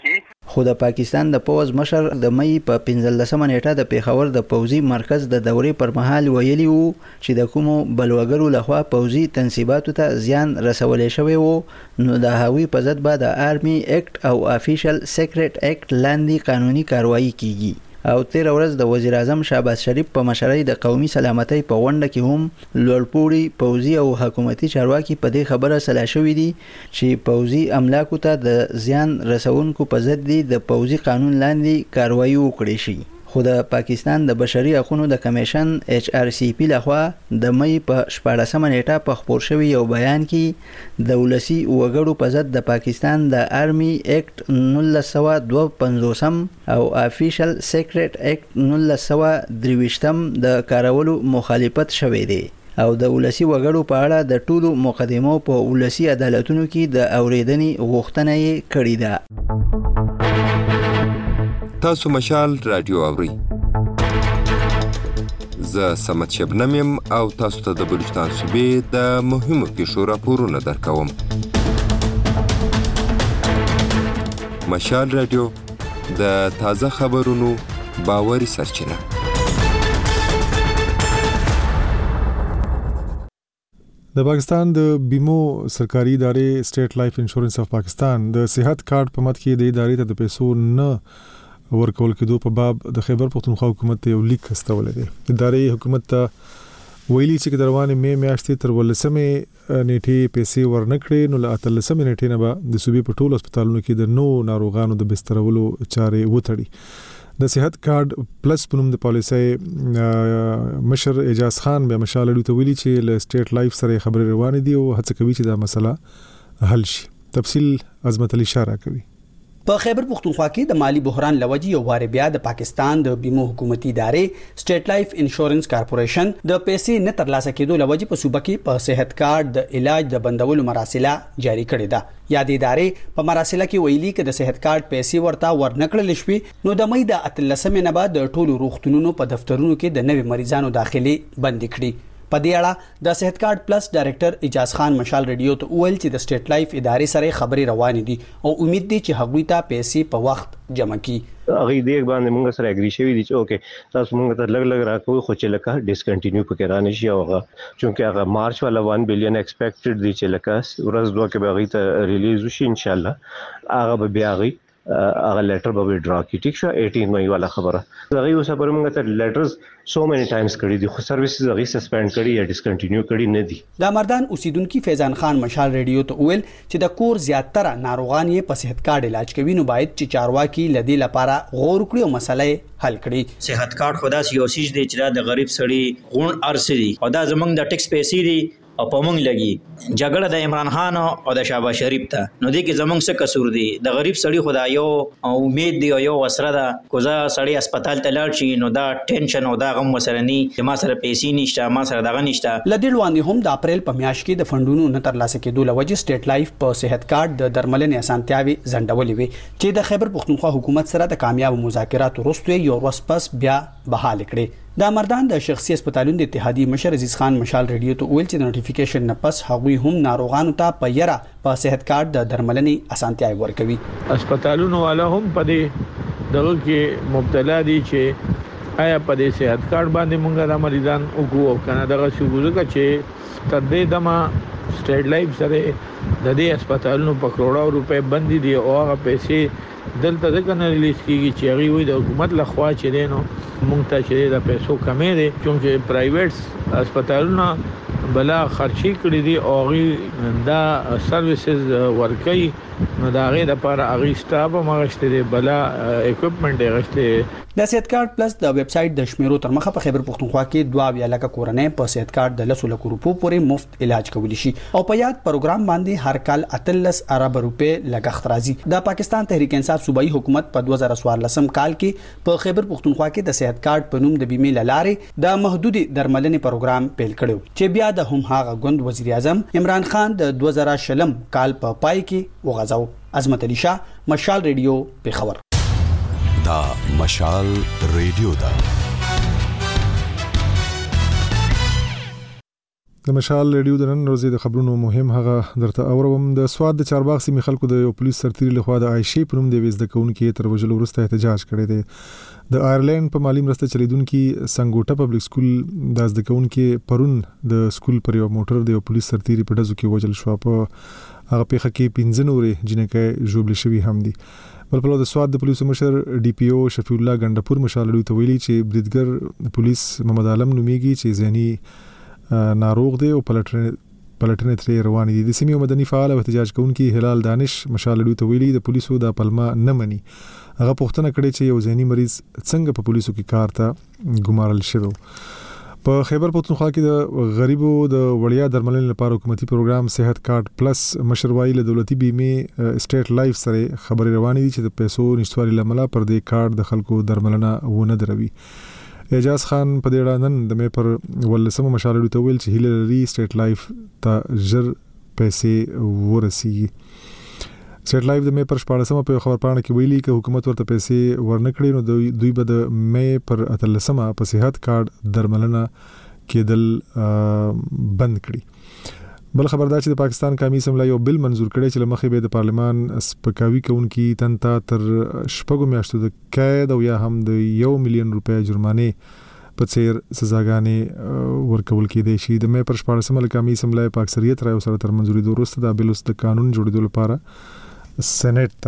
خو د پاکستان د پوز مشر د مې په پنځلسمه نیټه د پیښور د پوزي مرکز د دورې پر مهال ویلي وو چې د کومو بلوګرو لخوا پوزي تنصیباتو ته زیان رسولې شوی وو نو د هغوی په ضد به د آرمي اکټ او افیشل سیکریټ اکټ لاندې قانوني کاروایی کیږي. او تیر ورځ د وزیر اعظم شهباز شریف په مشرۍ د قومي سلامتۍ په غونډه کې هم لوړپوړي پوزي او حکومتي چارواکي په دې خبره سلا شوې دي چې پوزي املاکو ته د زیان رسونکو په ضد د پوزي قانون لاندې کاروایی وکړي شي. خو د پاکستان د بشري حقوقو د کمیشن ایچ آر سی پی لخوا د مې په شپاړسمه نیټه په خبر شوی یو بیان کې د ولسی وګړو په ضد د پاکستان د آرمي اکټ نولس سوه دوه پنځوس او افیشل سیکریټ اکټ نولس سوه درې ویشت د کارولو مخالفت شوی دی او د ولسی وګړو په اړه د ټولو مقدمو په ولسی عدالتونو کې د اوریدنې غوښتنه یې کړې ده. تاسو مشال رادیو اورئ. زه سمت شبنم یم او تاسو ته د بلوچستان صوبې د مهمو پیښو راپورونه درکوم. مشال رادیو د تازه خبرونو باوري سرچینه. د پاکستان د بیمو سرکاري ادارې سټیټ لایف انشورنس اف پاکستان د صحت کارت په مت کې د ادارې ته د پیسو نه ورکول کېدو په باب د خیبر پختونخوا حکومت ته یو لیک استولې دی. ادارې حکومت ته ویلي چې د روانې مې میاشتې تر ولسمې نیټې پیسې ورنکړې نو له اتلسمې نیټې نه به د صوبې په ټولو هسپتالونو کې د نو ناروغانو د بسترولو چارې وتړي. د صحت کارت پلس په نوم د پالیسۍ مشر اعجاز خان بیا مشال اډو ته ویلي چې له سټیټ لایف سره خبرې روانې دي او هڅه کوي چې دا مسله حل شي. تفصیل عظمت علي شاه راکوي. په خیبر پختونخوا کې د مالی بحران لوجې یو واره بیا د پاکستان د بیمو حکومتي ادارې سټیټ لایف انشورنس کارپوریشن د پیسې نه ترلاسه کېدو لوجې په صوبه کې په صحت کارت د علاج د بندولو مراسله جاری کړې ده. یا د ادارې په مراسله کې ویلي چې د صحت کارت پیسې ورته ورنکړل شوې نو د مې د اتلسمې نه بعد د ټولو روغتونونو په دفترونو کې د نوي مریضانو داخلي بند کړي. په دې اړه د صحت کارت پلس ډایریکټر اعجاز خان مشال ریډیو ته ویل چې د سټیټ لایف ادارې سره خبرې روانې دي او امید دي چې هغوی ته پیسې په وخت جمع کړي. هغه دې باندې موږ سره اګری شوی دي چې اوکې تاسو موږ ته لګ لګ راکوي خو چې لکه ډیسکنټینیو پکې را نشي هغه چونکه هغه مارچ والا ون بلین ایکسپیکټډ دي چې لکه ورځ دوه کې به غي ته ریلیز وشي ان شاء الله هغه به بیا غي هغه لیټر به ډرا کی ټیک شو اټین مې والا خبره هغه اوس پر موږ ته لیټرز سو مینی ټایمز کړي دي خو سرویسز هغه سسپند کړي یا ډیسکنټینیو کړي نه دي. د مردان اوسیدونکو فیضان خان مشال ریډیو ته ویل چې د کور زیاتره ناروغان یې په صحت کارت علاج کوي نو باید چې چارواکي لدی لپاره غور کړي او مسلې حل کړي. صحت کارت خدا سي یو سیج دی چې د غریب سړي غون ارسي او دا زمنګ د ټیکس پیسې دي او په مونږ لګي جګړه د عمران خان او د شهباز شریف ته نو دې کې زمونږ څه قصور دي د غریب سړي خدایو او امید دی یو وسره ده کوزه سړی هسپتال ته لاړ شي نو دا ټینشن او دا غم وسرني چې ما سره پیسې نشته ما سره دغه نشته. لدې وړاندې هم د اپریل په میاشت کې د فندونو نه ترلاسه کېدو لوجې سټیټ لایف په صحت کارت د درملنې اسانتیاوي ځنډولې وي چې د خیبر پختونخوا حکومت سره د کامیاب مذاکراتو وروسته یو ورځ پس بیا بحال کړي. د مردان د شخصي هسپتالونو د اتحادیې مشر عزیز خان مشال ریډیو ته ویل چې د نوټیفیکیشن نه پس هغوی هم ناروغانو ته په یره په صحت کارت د درملنې اسانتیاوي ورکوي. هسپتالونو والا هم په دې دغه کې مبتلا دي چې آیا په دې صحت کارت باندې مونږه د مریضان وګورو کنه دغه شګوزه چې تر دې دمه سټیټ لایف سره د دې هسپتالونو په کروڑو روپے بندي دي او هغه پیسې دلته ځکه نه ریلیز کیږي چې هغه وي د حکومت لخوا چې دینو مونږ ته چې د پیسو کمې دي چې پرایویټ هسپتالونه بلا خرچي کړې دي او هغه دا سرویسز ورکوي نو دا هغه د لپاره هغه سټاف مغشته دي بلا اکوپمنټ غشته. د صحت کارت پلس د ویب سټ د شمیرو تر مخه په خیبر پختونخوا کې دوه ویا لکه کورنۍ په صحت کارت د لسو لکو روپو پورې مفت علاج کولی شي او په یاد پروګرام باندې هر کال اتلس ارب روپے لګښت راځي. د پاکستان تحریک انصاف صوبایي حکومت په دوه زره څوارلسم کال کې په خیبر پختونخوا کې د صحت کارت په نوم د بیمې لارې د محدودي درملنې پروګرام پیل کړو چې بیا د هم هغه غوند وزیر اعظم عمران خان د دوه زره شلم کال په پا پای کې وغځاو. عظمت علي شاه مشال ریډیو پیښور. دا مشال ریډیو دا د مشال ریډیو د نن ورځې د خبرونو مهم هغه درته اورم. د سواد د چارباغ سیمې خلکو د یو پولیس سرتیري لخوا د عائشې په نوم د وېز د کونکو تر وژلو وروسته احتجاج کړی دی. د آیرلند په مالی مرسته چلیدونکو سنگوټه پبلک سکول د زده کوونکو پرون د سکول پر یو موټر د یو پولیس سرتیري په ډزو کې وژل شو. په هغه پیښه کې پنځه نورې جنکۍ ژوبل شوي هم دي. بل په د سواد د پولیسو مشر ډي پی او شفیع الله ګندپور مشال ریډیو ته ویلي چې بریدګر پولیس محمد عالم نومیږي چې ذهني ناروغ دی او پلټنې پلټنې ترې روانې دي. د سیمې مدني فعال او احتجاج کوونکي هلال دانش مشال ریډیو ته ویلي د پولیسو د پلمه نه مني. هغه پوښتنه کړې چې یو ذهني مریض څنګه په پولیسو کې کار ته ګمارل شوی. په خیبر پختونخوا کې د غریبو د وړیا درملنې لپاره حکومتي پروګرام صحت کارت پلس مشروعي له دولتي بیمه سټیټ لایف سره خبرې روانې دي چې د پیسو نشټوالي لامل پر دې کارت د خلکو درملنه ونه دروي. اعجاز خان په دې اړه نن د مې پر ولسمه مشال ته ویل چې هیله لري سټیټ لایف ته ژر پیسې ورسیږي. سټیټ لایف د مې پر شپاړسمه په خبر پاڼه کې ویلي چې حکومت ورته پیسې ورنکړي نو دوی به د مې پر اتلسمه په صحت کارت درملنه کېدل بند کړي. بل خبردار چې د پاکستان قومي اسمبلی یو بل منزور کړی چې لمخې به د پارلمان سپکاوي کوونکی تنتا تر شپږو میاشتو د قید او یا هم د یو میلیون روپۍ جرمانه په څیر سزاګانې ورکول کېدای شي. د مې پر شپاړسمه قومي اسمبلی په اکثریت رایو سره تر منځوري وروسته د بل د قانون جوړېدو لپاره سېنات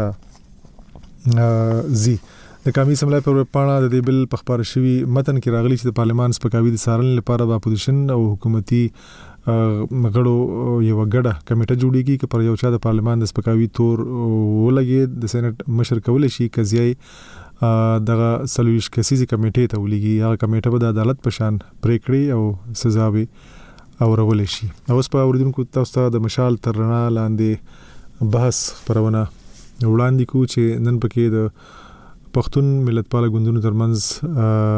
ته زی د قومي اسمبلی پر پاڼه د دې بل په خبر شوی متن کې راغلی چې د پارلمان سپکاوي د سارنې لپاره د اپوزیشن او حکومتي مګړو یو غړه کمیټه جوړیږي چې پر یو چا د پارلمان د سپکاوي تور ولګي د سېنات مشر کول شي قضیه دغه سلویش کسيزي کمیټې ته ولګي. هغه کمیټه به د عدالت په شان پریکړې او سزا به اورول شي. اوس په اوریدونکو تاسو ته د مشال تر رڼا لاندې بحث خبرونه وړاندې کو چې نن پکې د پښتون ملتپال ګوندونو ترمنځ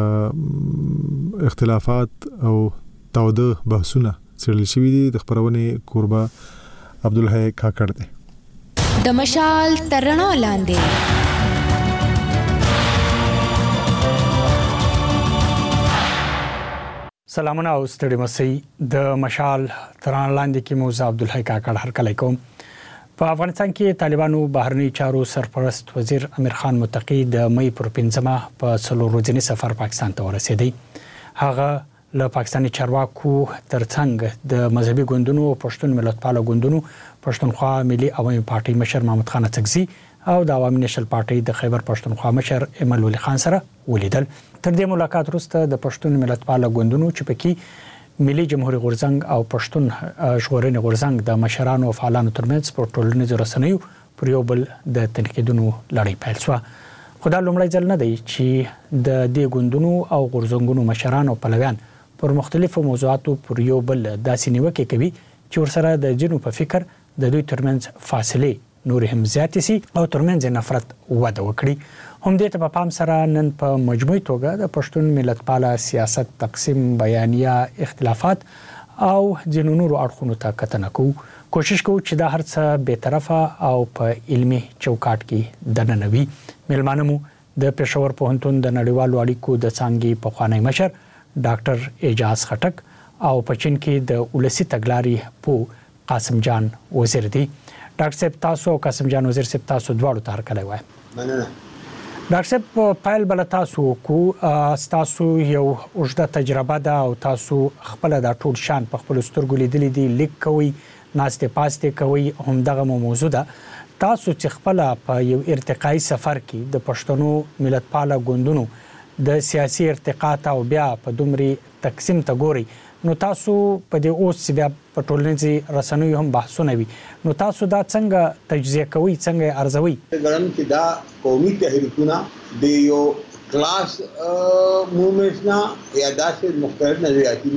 اختلافات او تاوده بحثونه سره شوي دي. د خبرونه کوربه عبدالحی کاکړ دی. د مشال تر رڼا لاندې سلامونه او ستړي مسئ. د مشال تر رڼا لاندې کې موزه عبدالحی کاکړ هر کله کوم. په افغانستان کې طالبانو بهرنی چارو سرپرست وزیر امیر خان متقی د مې پر پنځمه په څلور ورځنی سفر پاکستان ته ورسېدی. هغه له پاکستاني چارواکو ترڅنګ د مذهبي ګوندونو پښتون ملتپال ګوندونو پښتونخوا ملي عوامي پارټي مشر محمد خان اڅکزي او د عوامي نېشنل پارټي د خیبر پښتونخوا مشر ایمل ولي خان سره ولیدل. تر دې ملاقات وروسته د پښتون ملتپال ګوندونو چې پکې ملي جمهوریت غورځنګ او پښتون ژغورنې غورځنګ د مشرانو او فعالانو ترمنځ په ټولنیزو رسنیو پر یو بل د تنقیدونو لړۍ پیل شوه. خو دا لومړی ځل نه دی چې د دې ګوندونو او غورځنګونو مشران او پلویان پر مختلفو موضوعاتو پر یو بل داسې نیوکې کوي چې ورسره د جنو په فکر د دوی ترمنځ فاصله نور هم زیاتې سي او ترمنځ نفرت وده وکړي. هم دې ته په پام سره نن په مجموعي توګه د پښتون ملتپال سیاست تقسیم بیانیه اختلافات او ځینو نورو اړخونو ته کتنه کوو. کوشش کوو چې دا هر څه به طرفه او په علمي چوکاټ کې دننه وي. میلمانه مو د پېښور پوهنتون د نړیوالو اړیکو د څانګې پخوانی مشر ډاکټر اعجاز خټک او په چین کې د ولسی تګلاري په قاسم جان وزیر دی. ډاکټر صاحب تاسو او قاسم جان وزیر صاحب تاسو دواړو ته هرکلی وایم. مننه. ډاکټر صاحب پایل بل تاسو کو تاسو یو اوږده تجربه ده او تاسو خپل د ټول شان په خپل سترګو لیدلې دي لیک کوي ناشته پاسته کوي هم دغه موضوع ده. تاسو چې خپل په یو ارتقایي سفر کې د پښتنو ملتپال ګوندونو د سیاسي ارتقاء او بیا په دومره تقسیم ته ګوري نو تاسو په دې اوس بیا په ټولنیزي رسنیو هم بحثونه وي نو تاسو دا څنګه تجزیه کوي څنګه ارزوي؟ ګرم چې دا قومي تحریکونه د یو کلاس موومنټس نه یا داسې مختلف نظریاتي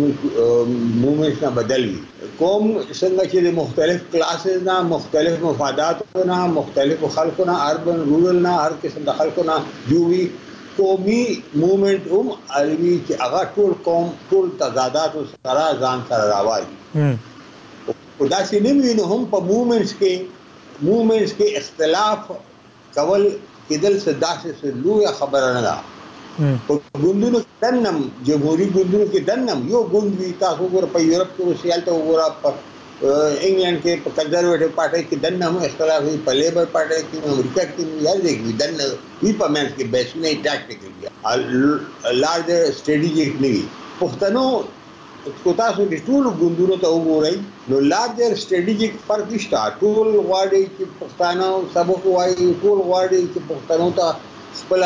موومنټس نه بدل وي. قوم څنګه چې مختلف کلاسز نه مختلف مفادات نه مختلف خلکو نه اربن رورل نه هر قسم د خلکو نه جوړي قومي موومنټ هم علمي چې هغه ټول قوم ټول تضادات سره ځان سره راوړي. او دا چې نیمه هم په موومنټس کې موومنټس کې اختلاف کول کېدل څه داسې څه لویه خبره نه ده په ګوندونو کې دنم جمهوریت ګوندونو کې دنم یو ګوند وی تاسو ګور په یورپ کې روسیال ته وګورئ په انګلند کې په کنزرویټیو پارټي کې دنم اختلاف وی په لیبر پارټي کې امریکا کې یاد دی دنه وی په منځ کې بیس نه ټاکټیکل دی لارج سټریټیجیک نه وی پښتنو کو تاسو د ټول ګوندونو ته وګورئ نو لارجر سټریټیجیک فرق نشته ټول غواړي چې پښتانه سبق وایي ټول غواړي چې پښتنو ته خپل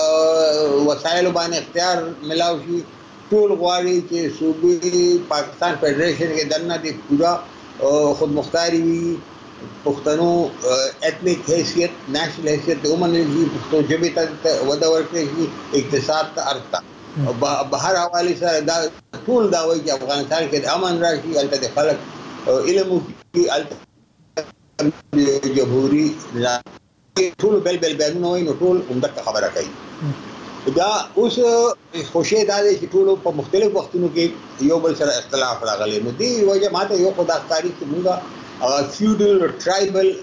وسایل باندې اختیار ملاو شي ټول غواړي چې صوبې پاکستان فدریشن کې دنه د پورا خود مختاری وي پښتنو ایتنیک حیثیت نېشنل حیثیت ومنل شي پښتو ژبې ته وده ورکړي شي اقتصاد ته ارتا بهر حواله سره دا ټول دا وایي چې افغانستان کې د امن راشي الته د خلک علم کې الته جمهوریت ټول بل بل بیانونه وایي نو ټول همدغه خبره کوي دا اوس خوشی دا دی چې ټول په مختلف وختونو کې یو بل سره اختلاف راغلی نو دی وجه ماته یو خداکاری چې موږ فیوډل ټرایبل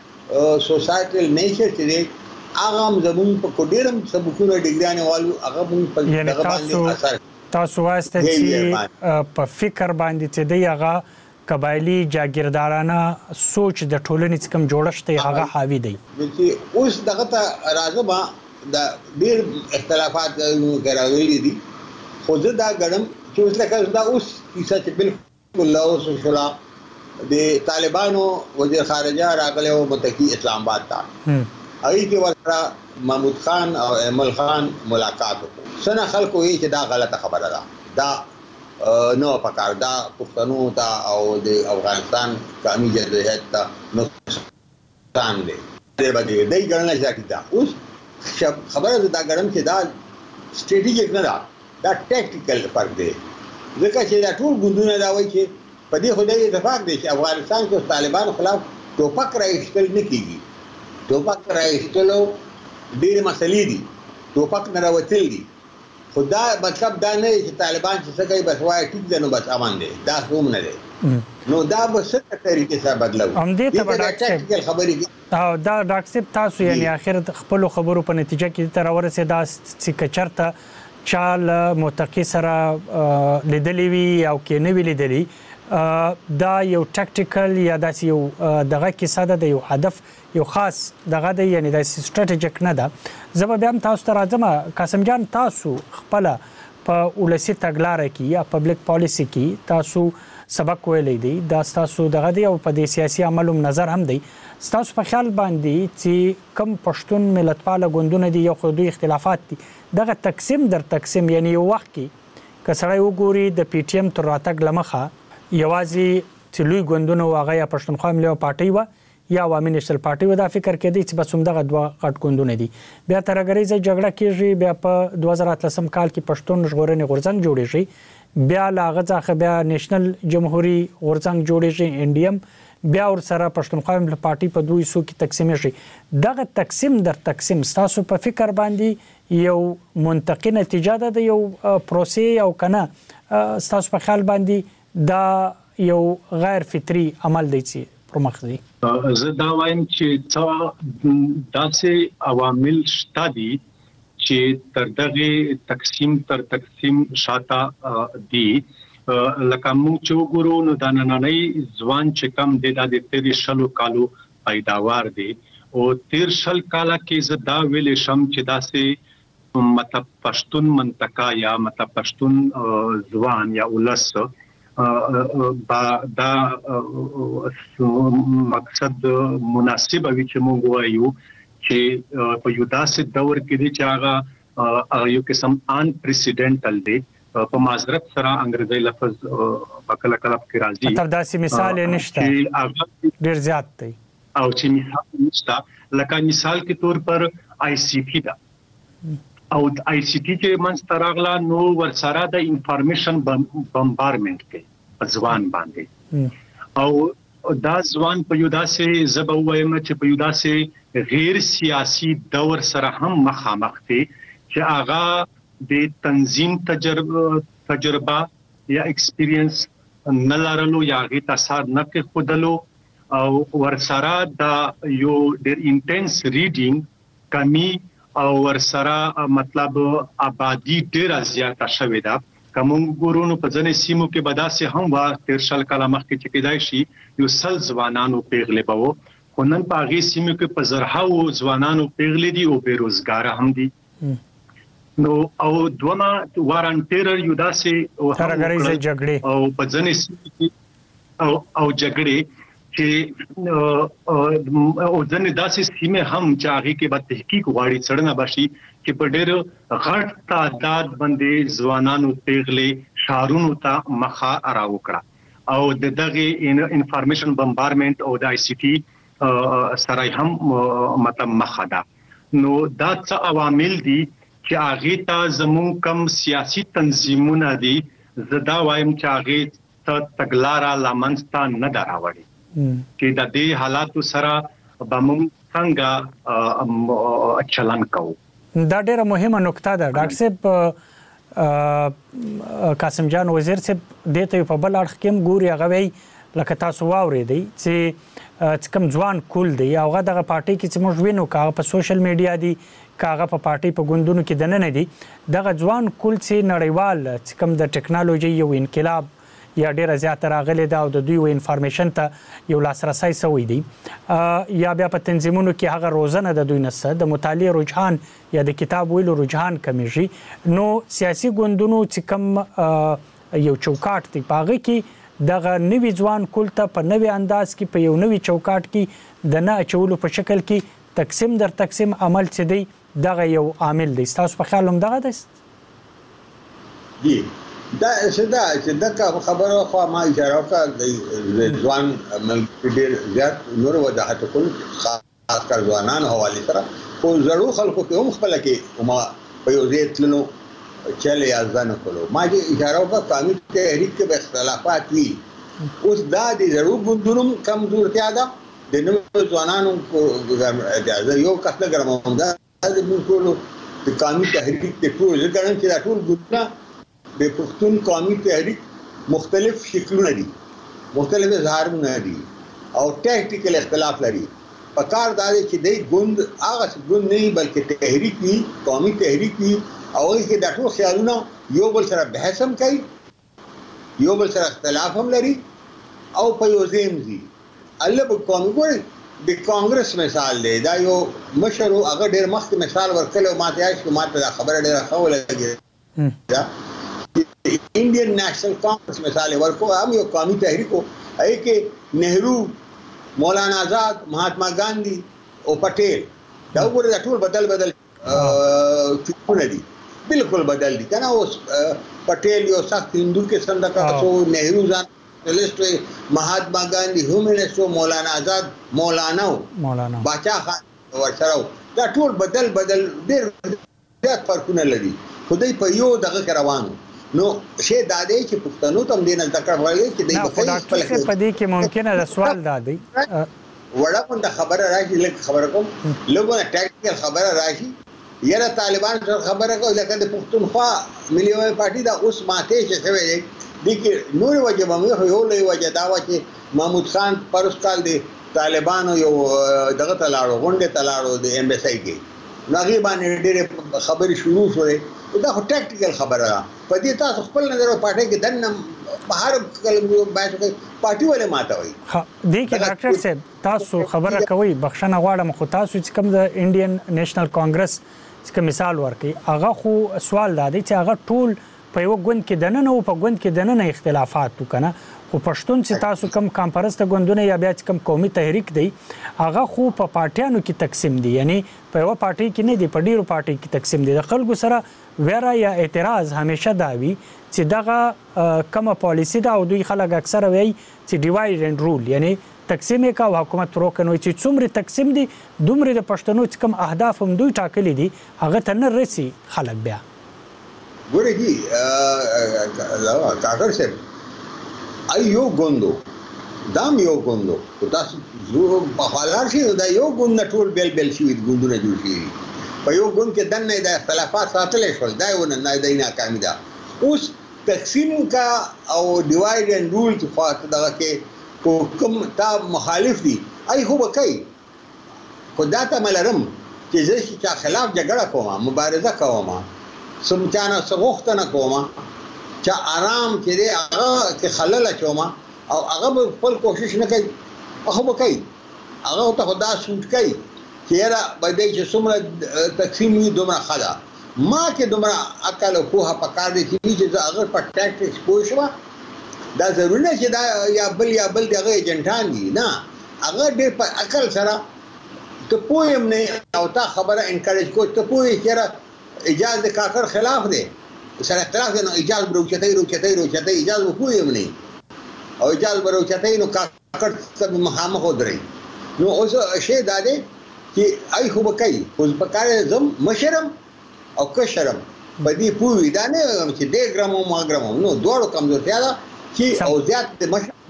سوسایټل نیچر چې دی هغه زمون په کوډیرم سبکونه ډیګرانه والو هغه مونږ په دغه باندې اثر تاسو واسطه چې په فکر باندې چې دی هغه قبایلی جاگیردارانه سوچ د ټولنې څخه جوړښت هغه حاوی دی چې اوس دغه ته راځم دا ډیر اختلافات راغلي دي خو زه دا ګڼم چې اوس لکه دا اوس کیسه چې بالکل لا اوس شولا د طالبانو وزیر خارجه راغلی او متکی اسلام آباد ته هغه کې ورته محمود خان او امل خان ملاقات وکړ سنه خلکو یې چې دا غلطه خبره ده دا نو پکار دا پښتنو ته او د افغانستان قومي جمهوریت ته نقصان دی دې باندې دای ګڼل ځکه دا اوس خبره دا ګڼم چې دا سټریټیجیک نه ده دا ټیکټیکل فرق دی ځکه چې دا ټول ګوندونه دا وایي چې په دې خدای اتفاق دی چې افغانستان کې طالبانو خلاف ټوپک راایستل نه کیږي ټوپک راایستلو ډېر مسلې دي ټوپک نه راوتل دي خدا مطلب دا نه چې طالبان چې څه کوي بس وایي ټیک ده نو بس امان دی دا هم نه دی نو دا به څه طریقې سره بدلو هم دې ته ډاکټر خبرې او دا ډاکټر تاسو یعنی اخر خپل خبرو په نتیجه کې تر ورسې دا چې کچرته چال متقی سره لیدلې وی او کې نه وی لیدلې دا یو ټاکټیکل یا داسې یو دغه کیسه ده د یو هدف یو خاص دغه دی یعنی د سټریټیجیک نه ده زه به بیا هم تاسو ته راځم قاسم جان تاسو خپل په ولسی تګلارې کې یا پبلک پالیسی کې تاسو سبق ویلی دی دا تاسو دغه دی او په دې سیاسي عملوم نظر هم دی تاسو په خیال باندې چې کم پښتون ملتپاله ګوندونه دي یو خو دوی اختلافات دي دغه تقسیم در تقسیم یعنی یو وخت کې کسړی وګوري د پی ټی ایم تر راتګ لمخه یوازې چې لوی ګوندونه واغې یا پښتونخوا ملي پارټي و یا عوامي نېشنل پارټي و دا فکر کوي چې بس همدغه دوه غټ ګوندونه دي بیا ترګریزه جګړه کیږي بیا په دوه زره اتلسم کال کې پښتون ژغورنې غورځنګ جوړیږي بیا لاغه ځخه بیا نېشنل جمهوریت غورځنګ جوړیږي انډیم بیا ور سره پښتونخوا ملي پارټي په دوی سو کې تقسیم شي دغه تقسیم در تقسیم تاسو په فکر باندې یو منطقي نتیجه ده د یو پروسې او کنه تاسو په خیال باندې دا یو غیر فطری عمل دی چې پرمخ دی زه دا وایم چې څو داسې عوامل شته دي چې تر دغه تقسیم تر تقسیم شاته دي لکه موږ چې وګورو نو د نننۍ ځوان چې کم دی د تیر شلو کالو پیداوار دی او تیر شل کاله کې زه دا ویلې شم چې داسې مطلب پښتون منطقه یا مطلب پښتون ځوان یا ولس با دا مقصد مناسب وي چې موږ وایو چې په یو داسې دور کې دي چې هغه یو قسم ان پریسیډنټل دی په معذرت سره انګریزي لفظ په کله کله کې راځي مطلب داسې مثال نشته ډیر زیات دی او چې مثال نشته لکه مثال کې تور پر آی سی ټي دا او آی سی ټي چې منځ راغلا نو ورسره د انفارمیشن بمبارمنت کې ځوان باندې او دا ځوان په یو داسې زبا وایم چې په یو داسې غیر سیاسي دور سره هم مخامخ دي چې هغه د تنظیم تجربه تجربه یا ایکسپیرینس نه لرلو یا غي تاثیر نه کې خودلو او ورسره دا یو ډیر انټنس ریډینګ کمی او ورسره مطلب آبادی ډیره زیاته شوې ده. کوم ګورونو په ځنې سیمو کې بداسه هم وا تیر شل کاله مخکې چې کېدای شي یو سل ځوانانو پیغلې بوو، خو نن په هغې سیمو کې په زرهاو ځوانانو پیغلې دي او بېروزګاره هم دي. نو او دوما وارن ټیرر یو داسې ترهګریزې جګړې او په ځنې سیمو کې او او جګړې چې او ځنې داسې سیمې هم چې هغې کې به تحقیق غواړي څېړنه به شي چې په ډېر غټ تعداد باندې ځوانانو پیغلې ښارونو ته مخه راوکړه او د دغې انفارمیشن بمبارمنټ او د آی سی ټي سره هم مطلب مخه ده. نو دا څه عوامل دي چې هغې ته زموږ کم سیاسي تنظیمونه دي زه دا وایم چې هغې ته تګلاره لا منځته نه ده راوړې چې د دې حالاتو سره به موږ څنګه چلن کوو. دا ډیره مهمه نکته ده ډاکټر صاحب. قاسم جان وزیر صاحب دې ته په بل اړخ کې هم ګوري، هغه وایي لکه تاسو واورېدئ چې کوم ځوان کول دی هغه دغه پارټۍ کې چې موږ وینو که هغه په سوشل میډیا دي که هغه په پارټۍ په ګوندونو کې دننه دي، دغه ځوان کول چې نړیوال چې کوم د ټکنالوژي یو انقلاب یا ډیره زیاته راغلې ده او د دوی و انفارمیشن ته یو لاسرسی سوی دی، یا بیا په تنظیمونو کې هغه روزنه د دوی نسته د مطالعې رجحان یا د کتاب ویلو رجحان کمیږي. نو سیاسي ګوندونو چې کوم یو چوکاټ دی په هغه کې دغه نوي ځوان کول ته په نوي انداز کې په یو نوي چوکاټ کې د نه اچولو په شکل کې تقسیم در تقسیم عمل چې دی دغه یو عامل دی. ستاسو په خیال هم دغه دی؟ دا څه ده چې دغه خبره خو ما اشاره وکړه د ځوان ملګري ډېر زیات نور وضاحت کول خاص کر ځوانان حواله سره خو زړو خلکو کې هم خپل کې ما په یو ځای تللو چل یا ځان کولو. ما چې اشاره وکړه قومي تحریک کې به اختلافات وي، اوس دا د زړو ګوندونو کمزورتیا ده د نوو ځوانانو یو کس نه ګرموم دا د ټولو د قومي تحریک د ټول ځکه چې دا ټول ګوندونه د پښتون قومي تحریک مختلف شکلونه دي، مختلف اظهارونه دي او ټاکټیکل اختلاف لري. په کار دا دی چې د ګوند هغه ګوند نه بلکې تحریک وي، قومي تحریک وي او کې د ټول خیالونه یو بل سره بحث هم کوي، یو بل سره اختلاف هم لري او په یو ځای هم ځي. الله په قومي ګوند د کانګرس مثال دی، دا یو مشر هغه ډېر مخکې مثال ورکړی او ماته یې چې ماته دا خبره ډېره ښه ولګېده. انډین نیشنل کانګرس مثال ورکو هم یو قومي تحریک و، هغې کې نهرو، مولانا آزاد، مهاتما ګاندھی او پټیل دا وګوره دا ټول بدل بدل فکرونه دي، بالکل بدل دي که نه. اوس پټیل یو سخت هندو قسم د کس و، نهرو ځان نېشنلسټ و، مهاتما ګاندھی هیومنسټ و، مولانا آزاد مولانا و، باچا خان ورسره و. دا ټول بدل بدل ډېر زیات فرقونه لري، خو دوی په یو دغه کې روان وو. نو شی دا دی چې پښتنو ته هم دې نه زده کړه غواړي چې دوی به خپل په دې کې ممکنه د سوال دا دی وړه غونډه خبره راشي، لږ خبره کوم لږونه ټاکټیکل خبره راشي، یاره طالبان سره خبره کوي لکه د پښتونخوا ملي پارټي دا اوس ماتې چې شوی دی دې کې نورې وجې به مې خو یو لوی وجه دا وه چې محمود خان پروس کال د طالبانو یو دغه ته لاړو غونډې ته لاړو د ایمبیسۍ کې، نو هغې باندې ډېرې خبرې شروع شولې. دا خو ټاکټیکل خبره ده، په دې تاسو خپل نظر او پارټۍ کې دننه بهر باید پارټي ولې ماتوي؟ دې کې ډاکټر صاحب تاسو خبره کوئ، بخښنه غواړم، خو تاسو چې کوم د انډین نیشنل کانګرس چې کوم مثال ورکړئ هغه خو سوال دا دی چې هغه ټول په یو ګوند کې دننه او په ګوند کې دننه اختلافات وکنه، خو پښتون چې تاسو کوم کمپرسته ګوندونه یا بیا چې کوم قومي تحریک دی هغه خو په پارټیانو کې تقسیم دي، یعنی په یو پارټي کې نه دی، په ډیرو پارټي کې تقسیم دي. د خلکو سره ویره یا اعتراض همیشه دا وي چې دغه کومه پالیسی ده او دوی خلک اکثره وایي چې ډیوایډ اینډ رول، یعنی تقسیم یې کا او حکومت روکنوي، چې څومره تقسیم دي دومره د پښتنو چې کوم اهداف هم دوی ټاکلي دي هغه ته نه رسي خلک. بیا ګوره جی کاکړ صاحب ای یو ګوندو دام یو ګوندو تاسو زه په حالار شي دا یو ګوند نه ټول بیل بیل شي ګوندونه جوړ شي، په یو ګوند کې دنه د اختلافات ساتلې شول، دا یو نه دی ناکامي ده. اوس تقسیم کا او ډیوایډ اینډ رول چې خاص دغه کې کوم تا مخالف دي ای خو به کوي، خو دا ته ملرم چې زه چې چا خلاف جګړه کوم مبارزه کوم سم چانه سغوښتنه کوم چې آرام کې دی هغه کې خلل اچوم او هغه خپل کوشش نه کوي هغه به کوي هغه ته خدا سوټ کوي چې را باندې چې څومره تقسیم وي دومره خلا ما کې دومره عقل او پوهه پکار دي چې هغه په ټاکټکس پوه شو دا ضروري نه چې دا یا بل یا بل دغه ایجنټان دي نه هغه ډېر په عقل سره ته پوهم نه او تا خبره انکریج کو ته پوهی چې اجازه کاکر خلاف دی سره اختلاف نه اجازه بروچتای روچتای روچتای اجازه پوهم نه او اجازه بروچتای نو کاکر سب مخامخ ودري نو اوس شی دا دی چې آی خو بکای خو په کار زم مشرم او کشرم بدی پوی دا نه چې ډېر ګرامو ما ګرامو نو دوړو کمزورتیا ده چې او زیات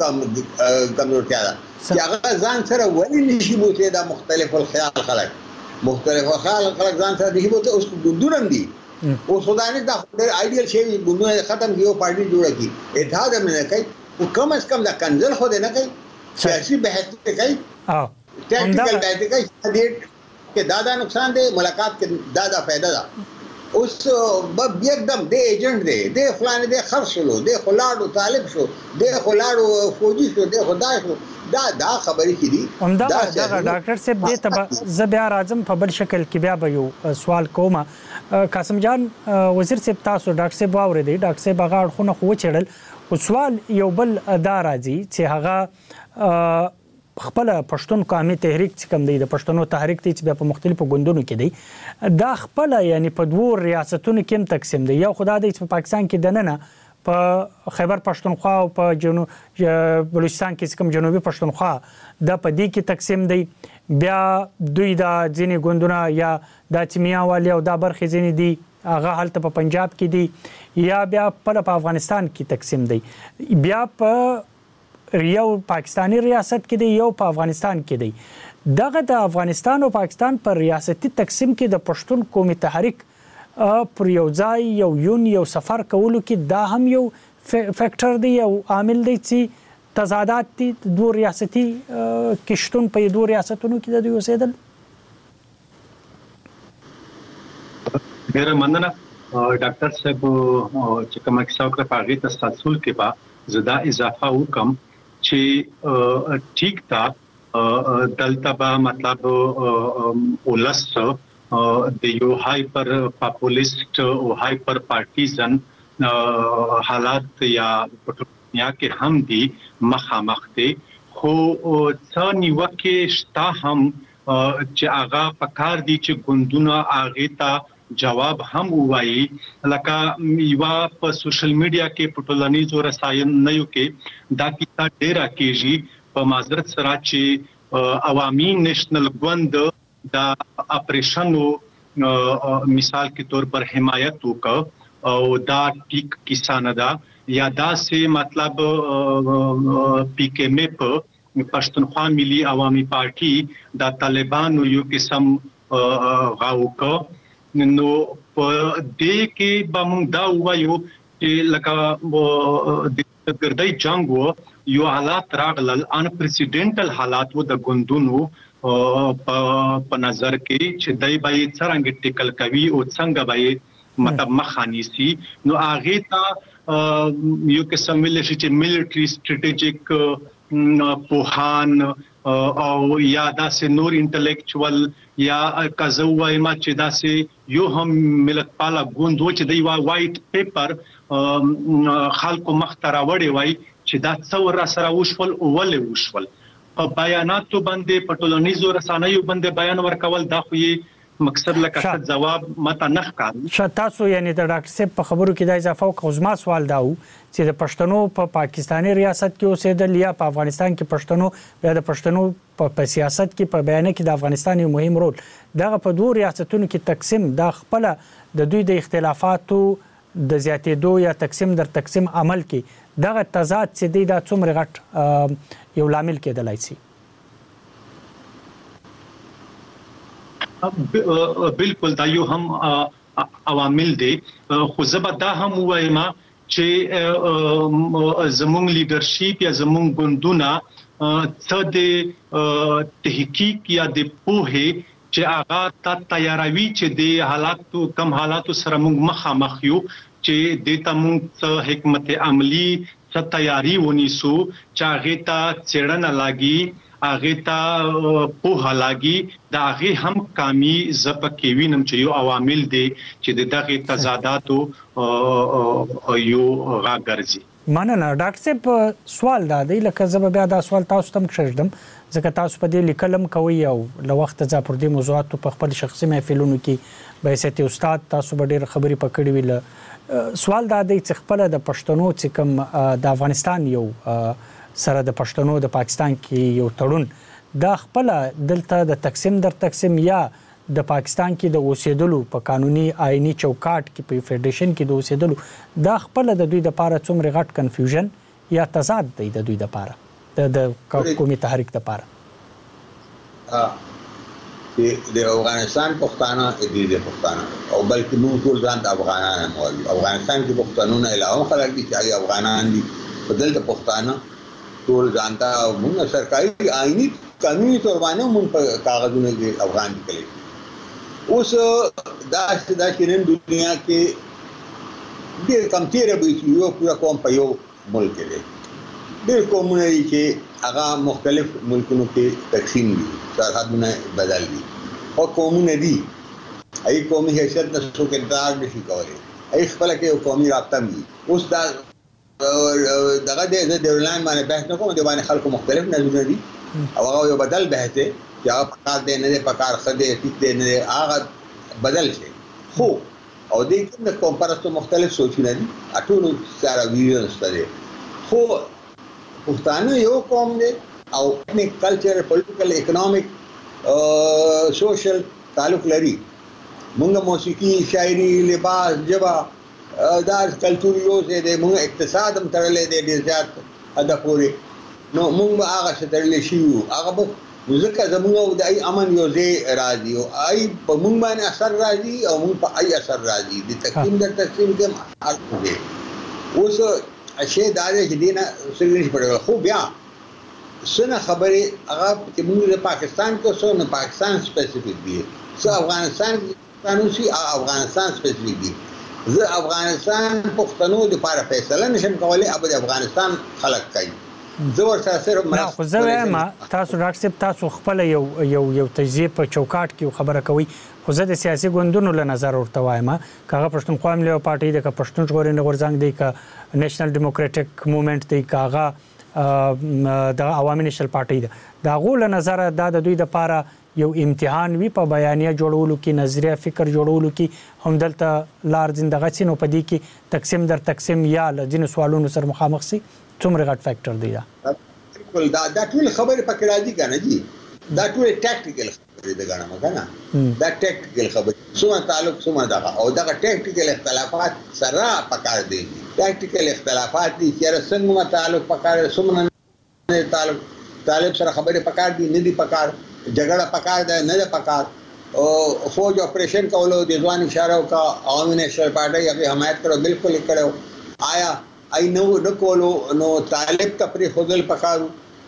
مشر کمزورتیا ده چې هغه ځان سره ولې نشي بوته دا مختلف الخيال خلک مختلف الخيال خلک ځان سره دی بوته اوس ګوندونه دي او سوداني دا ډېر آیډیل شی ګوندونه ختم کیو پارټي جوړه کی اتحاد هم نه کوي او کم از کم دا کنزل خو نه کوي سیاسي بحث کوي ها ټیکنیکل بحث کوي چې دادا نقصان دی ملاقات کې دادا فائدہ ده اوس بب یکدم د ایجنټ دی د فلان دی خرڅلو د خلاړو طالب شو د خلاړو فوجي شو د خدا شو دا دا خبرې کړي همدا دا ډاکټر صاحب دې ته زبیا راځم په بل شکل کې بیا به یو سوال کوم قاسم جان وزیر صاحب تاسو ډاکټر صاحب واورېدی ډاکټر صاحب هغه اړخونه خو چړل او سوال یو بل ادا راځي چې هغه خپل پښتون قومي تحریک چې کوم دی د پښتنو تحریک ته چې په مختلفو ګوندونو کې دی دا خپل یعنی په دوه ریاستونو کې تقسیم دی یو خدای دی چې په پاکستان کې دننه په خیبر پښتونخوا او په جنوب بلوچستان کې کوم جنوبي پښتونخوا د پدې کې تقسیم دی بیا دوی دا ځینې ګوندونه یا د چمیا والی او د برخې ځینې دی هغه حالت په پنجاب کې دی یا بیا په افغانستان کې تقسیم دی بیا په یو پاکستانی ریاست کې دی یو په افغانستان کې دی دغه د افغانستان او پاکستان پر ریاستي تقسیم کې د پښتون قومي تحریک پر یو ځای یو یون یو سفر کولو کې دا هم یو فیکٹر دی یو عامل دی چې تضادات دي دوه ریاستي کشتون په دوه ریاستونو کې د دوی اوسېدل ډېر مننه ډاکټر صاحب چې کومه کیسه وکړه په هغې تسلسل کې به زه دا اضافه وکړم چې ټیک تا دلته به مطلب ولس د یو هایپر پاپولیست او هایپر پارټیزن حالات یا پټونیا کې هم دي مخامخ دي خو څه نیوکه شته هم چې هغه پکار دي چې ګوندونه هغه ته جواب هم وایي لکه یو په سوشل میډیا کې پټولنیزو رسایو کې دا کیسه ډیره کېږي په معذرت سره چې عوامي نېشنل ګوند دا اپریشنو مثال کے طور پر حمایت وکړه او دا ټیک کیسه نه ده یا دا سه مطلب پی کې ام په پښتونخوا ملي عوامي پارټي دا طالبانو یو قسم غاوکه نو په دې کې به موږ دا وایو چې لکه د ګردۍ جنگ یو حالات راغلل ان پریسیډنټل حالات و د ګوندونو په نظر کې چې دای به څنګه ټیکل کوي او څنګه به مطلب مخانيسي نو هغه ته یو قسم ویل شي چې ملټري سټریټیجیک پوهان او یا داسې نور انټلیکچوال یا کزوای ما چې داسې یو هم ملت پالا ګوند و چې دی وایټ پیپر خلکو مخترا وړي وای چې دا څور را سره وشول او ولې وشول په بیاناتو باندې پټولنیزو رسانیو باندې بیان ورکول دا خو یې مقصد لکه جواب ماته نه ښکاري شتاسو یعنی د ډاکټر صاحب په خبرو کې دا اضافه وکړم زما سوال دا و چې د پښتنو په پاکستانی ریاست کې اوسېدل یا په افغانستان کې پښتنو یا د پښتنو په سیاست کې په بیان کې د افغانستان یو مهم رول دغه په دوه ریاستونو کې تقسیم دا خپل د دوی د اختلافاتو د زیاتېدو یا تقسیم در تقسیم عمل کې دغه تضاد چې دی دا څومره غټ یو لامل کېدلای شي بالکل دا یو هم عوامل دي خو زبدا هم وایم چې زموږ لیدرشپ یا زموږ ګوندونه څه د تحقیق یا د پوهه چې هغه ته تیاروي چې د حالاتو کم حالاتو سره موږ مخامخ یو چې د تمون حکمت عملی څه تیاری ونیسو چې هغه ته چېړنه لاګي هغه ته په لاګي دا هغه هم کامي زپکې وینم چې یو عوامل دي چې دغه تضاداتو یو راګرځي. مننه ډاکټر صاحب سوال دا دی لکه زه بیا دا سوال تاسو تم کړم ځکه تاسو په دې لیکلم کوي او له وخت ځا پر دې موضوعات په خپل شخصي محفلونو کې به حیثیت استاد تاسو به ډېر خبري پکړې ویل. سوال دا دی چې خپل د پښتنو چې کوم د افغانستان یو سره د پښتنو د پاکستان کې یو تړون دا خپل دلته د تقسیم در تقسیم یا د پاکستان کې د اوسېدلو په قانوني آئینی چوکاټ کې په فدریشن کې د اوسېدلو دا خپل د دوی د لپاره څومره غټ کنفیوژن یا تضاد دی د دوی د لپاره د قومي تحریک د لپاره. د افغانستان پښتانه دې د پښتانه او بلکې موږ ټول ځان د افغانانو موالي افغانستان کې پښتنونه علاوه خلک دي چې افغانان دي په دلته پښتانه ټول ځان ته موږ سرکاري آئینی قانوني تور باندې موږ په کاغذونو کې افغان دي. اوس دا دا چې نن دنیا کې ډېر کم تیره به یو پورا قوم په یو ملک دی ډېر قومونه دي چې هغه مختلف ملکونو کې تقسیم دي سرحدونه بدل دي او قومونه دي ای قومي حیثیت نه څوک انتظار نشي کولی ای خپل کې یو قومي رابطه دي. اوس دا دغه د دولان باندې بحث نه کوم د باندې خلکو مختلف نظرونه دي او هغه یو بدل بحث دی چې هغه پکار دی نه دی پکار خدای ټیک دی نه هغه بدل شي خو او دې کې د قوم پرستو مختلف سوچونه دي ټول سره ویژن ستاره خو پښتانه یو قوم دی او په کلچر پولیټیکل اکونومیک سوشل تعلق لري. موږ موسیقي شاعري لباس جبا دا کلچر یو څه دی موږ اقتصاد هم تړلې دی ډېر زیات ادا پوري نو موږ هغه څه تړلې شي هغه به ځکه زموږ د ای امن یو ځای راځي او ای په موږ باندې اثر راځي او موږ په ای اثر راځي د تقسیم در تقسیم کې حق دی. اوس اشي دا چې دینه سګریټ پړل خو بیا سنه خبره هغه چې موږ د پاکستان کو سو نه پاکستان سپیسیفیک دی سو افغانستان قانون شي افغانستان سپیسیفیک دی. زه افغانستان پښتنو د لپاره فیصله نشم کولای اب د افغانستان خلک کوي زه ورته صرف نه خو زه ما تاسو ډاکټر صاحب تاسو خپل یو یو یو تجزیه په چوکاټ کې خبره کوي خو زه د سیاسي ګوندونو له نظر ورته وایم کاغه پښتونخوا ملي پارټي د پښتون ژغورنې غورځنګ دی کا نېشنل ډیموکراټک موومېنټ دی کاغه د عوامي نېشنل پارټي دی دا غو له نظر دا د دوی د لپاره یو امتحان وی په بیانیه جوړولو کې نظریه فکر جوړولو کې هم دلته لار زندګی چینو پدې کې تقسیم در تقسیم یا لجن سوالونو سره مخامخ سي څومره غټ فیکٹر دی دا بالکل دا دا ټول خبره پکې راځي کنه جی دا ټول ټاکټیکل خبره ده کنه مګنه دا ټاکټیکل خبره څومره تعلق څومره دا او دا ټاکټیکل اختلافات سره پکار دي ټاکټیکل اختلافات دي چې څنګه تعلق پکار څومره تعلق طالب سره خبره پکار دي نه دي پکار جګړه پکار ده نه ده پکار او فوج اپریشن کولو د ځوان اشاره او کا عوامي نېشنل پارټي هغه حمایت کړو بالکل کړو آیا ای نو نکولو نو طالب ته پرې خودل پکارو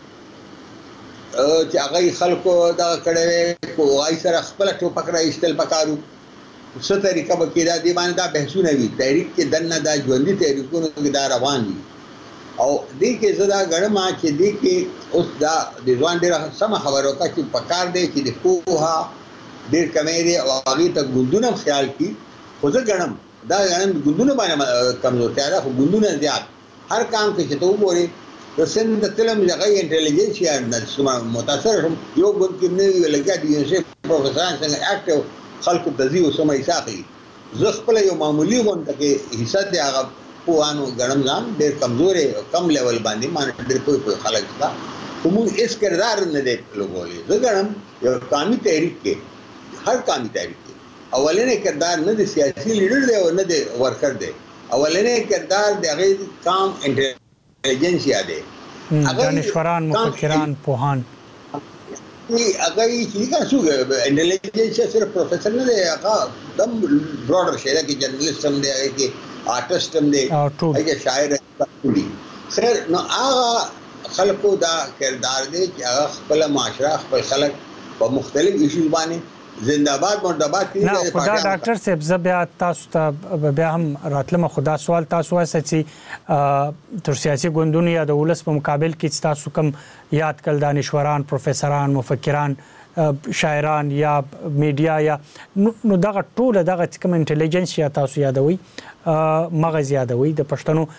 چې هغه خلکو دا کړي کو آی سره خپل ټوپک را ایستل پکارو څه طریقه به کېدا دی باندې دا بحثونه وي تحریک کې دنه دا ژوندۍ تحریکونو کې دا روان دي او دې کې زدا غړما چې دې کې اوس دا د ځوان ډیره سم خبرو کا چې پکار دی چې د کوه ډیر کمیري او هغه ته ګوندونه خیال کی خو زه غړم دا غړم ګوندونه باندې کمزورتیا ده خو ګوندونه زیات هر کام کې چې ته وګورې د سند تلم لغې انټيليجنسیا د سم متاثر یو ګوند کې نه لګا دي چې پروفیسور څنګه اکټیو خلکو د زیو سمې ساقي زه خپل یو معمولی غونډه کې حصہ دی هغه پوانو غړم ځان ډېر کمزورې کم لیول باندې مان ډېر په خلک دا کوم اس کردار نه دی لګولې زه غړم یو قومي تحریک کې هر قومي تحریک کې اولنې کردار نه دی سیاسي لیډر دی او نه دی ورکر دی اولنې کردار دی هغه کام انټيليجنسیا دی دانشوران مفکران پوهان هغه چې کا څو انټيليجنسیا صرف پروفیسور نه دی هغه دم براډر شي دا کې جرنالست هم دی هغه کې آرټست هم دی هغه شاعر دی خیر نو هغه خلکو دا کردار دی چې هغه خپل معاشره خپل خلک په مختلف ایشوز باندې زنده‌باد مرتبات نه خدا ډاکټر صاحب زبیا تاسو ته بیا هم راتلم خدا سوال تاسو واسه چې تر سیاسي ګوندونو یا د ولس په مقابل کې تاسو کوم یاد کړل دانشوران پروفیسوران مفکران شاعران یا میډیا یا نو دغه ټول دغه کوم انټيليجنس یا تاسو یادوي مغز یادوي د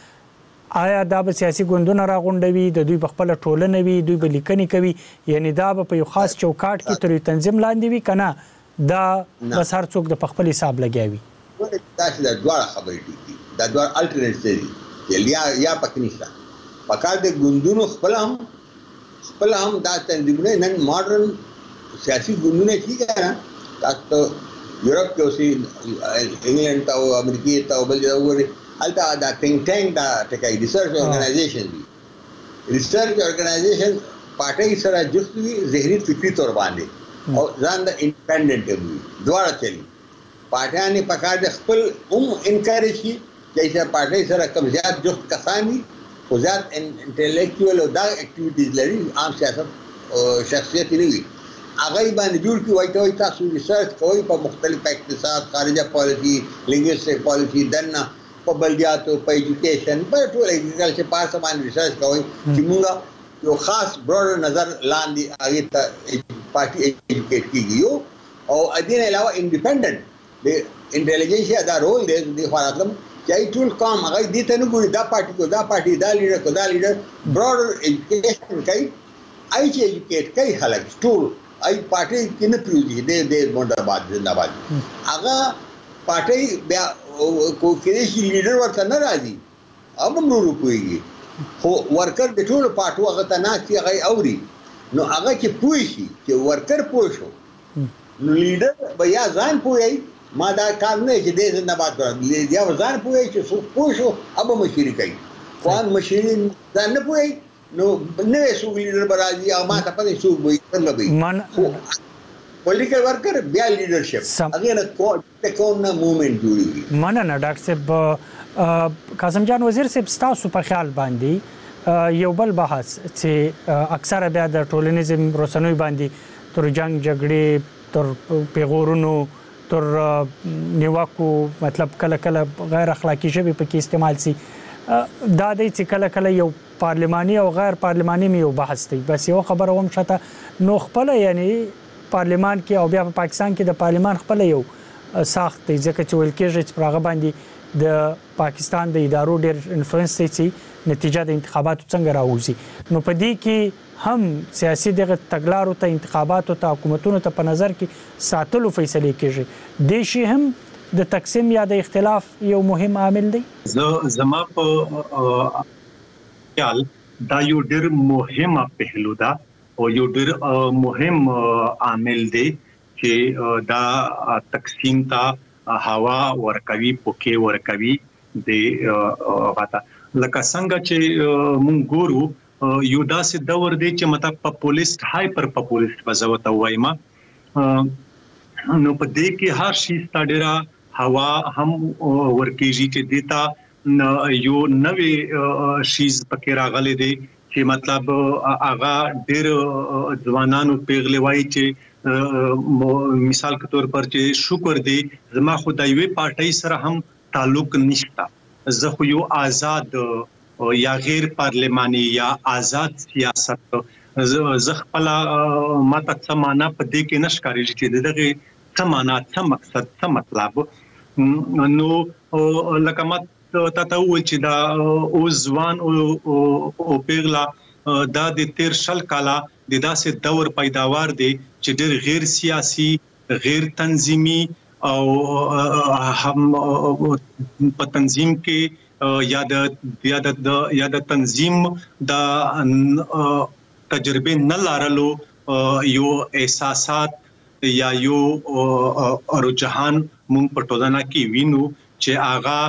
پښتنو آیا دا به سیاسي ګوندونه راغونډوي د دوی په خپل ټولنه وي دوی به لیکنې کوي یعنی دا به په یو خاص چوکاټ کې تر تنظیم لاندې وي کنه دا بس هر څوک د خپل حساب لګیاوي تاسو دا ډول خبرې دي دا ډول الټرنیټیو دی یا یا پکنيستا پکار د ګوندونو خپل هم خپل هم دا تنظیمونه نن ماډرن سیاسي ګوندونه کیږي تاسو یورپ کې اوسې انګلند او امریکا ته بل ځای وګورئ البته دا think tank دا ټکای ریسرچ ارګنایزیشن دی ریسرچ ارګنایزیشن پارټي سره جوړ وي زهري فکری تور باندې او ځان د انډیپندنت وي دواړه چلی پارټیانه پکار د خپل هم انکریج کی چې پارټي سره کم زیات جوړ کسانی او زیات انټلیکچوال او دا اکټیویټیز لري عام سیاست شخصیت نه وي هغه باندې جوړ کی وایي ته تاسو ریسرچ کوئ په مختلف اقتصاد خارجه پالیسی لینګویسټک پالیسی دنه په بلدیاتو په ایجوکیشن په ټول اګریکلچر په سامان ریسرچ کوي چې موږ یو خاص براډر نظر لاندې هغه ته پارټي ایجوکیټ کیږي او ادین علاوه انډیپندنت د انټيليجنس دا رول دی د خاطر چې ټول کام هغه دې ته نه ګوري دا پارټي کو دا پارټي دا لیډر کو دا لیډر براډر ایجوکیشن کوي آی چې ایجوکیټ کوي خلک ټول آی پارټي کې نه پیږي د د مرتبات زنده‌باد هغه پارټي بیا کو کېږي لیډر ورته نه راځي هم نور کوي خو ورکر د ټول پارټو هغه ته نه چې هغه اوري نو هغه کې پوي شي چې ورکر پوي شو نو لیډر بیا ځان پوي ما دا کار نه چې د زنده‌باد کړی یا ځان پوي چې څو پوي شو ابه مشيري کوي قوان مشيري ځان نه پوي نو نه سو لیډر برازي او ما ته پدې سو وي څنګه وي پولیټیکل ورکر بیا لیډرشپ هغه نه کوم نه موومېنټ جوړیږي مننه ډاکټر صاحب قاسم جان وزیر صاحب تاسو په خیال باندې یو بل بحث چې اکثره بیا د ټولنیزم رسنوي باندې تر جنگ جګړې تر پیغورونو تر نیواکو مطلب کله کله غیر اخلاقی شوی په کې استعمال سي دا د چې کله کله یو پارلماني او غیر پارلماني یو بحث دی بس یو خبره هم شته نو خپل یعنی پارلمان کې او بیا په پاکستان کې د پارلمان خپل یو ساخت دی ځکه چې ویل کېږي چې هغه باندې د پاکستان د ادارو ډېر انفلوئنس دی چې نتیجه د انتخاباتو څنګه راوځي نو په دې کې هم سیاسي دغه تګلارو ته انتخاباتو ته حکومتونو ته په نظر کې ساتلو فیصله کېږي د شي هم د تقسیم یا د اختلاف یو مهم عامل دی زما په خیال دا یو ډېر مهمه پهلو ده او یو ډېر مهم عامل دی چې دا تقسیم ته هوا ورکوي پوکي ورکوي د غاټه لکه څنګه چې مونږ ګورو یو داسې دور دی چې مطلب پاپولیست هایپر پاپولیست بزوته وایما نو په دې کې هر شي ستاډرا هوا هم ورکیږي چې دیتا یو نوې شیز پکې راغلي دی چې مطلب اغا ډېر ځوانانو پیغلې وایي چې مثال کے طور پر چې شکر دی زما خدایوي پارټي سره هم تعلق نشته زه خو یو آزاد یا غیر پارلماني یا آزاد سیاست زه خپل ماته سمانا په دې کې نشکاري چې دغه سمانا څه مقصد څه مطلب نو لکه مت تاسو ول چې دا او ځوان او پیغلا دا د تیر شل کاله د داسې دور پیداوار دی چې ډېر غیر سیاسي غیر تنظیمي او هم په تنظیم کې یا د یا د یا د تنظیم د تجربه نه لرلو یو احساسات یا یو رجحان مونږ په ټولنه کې وینو چې آغا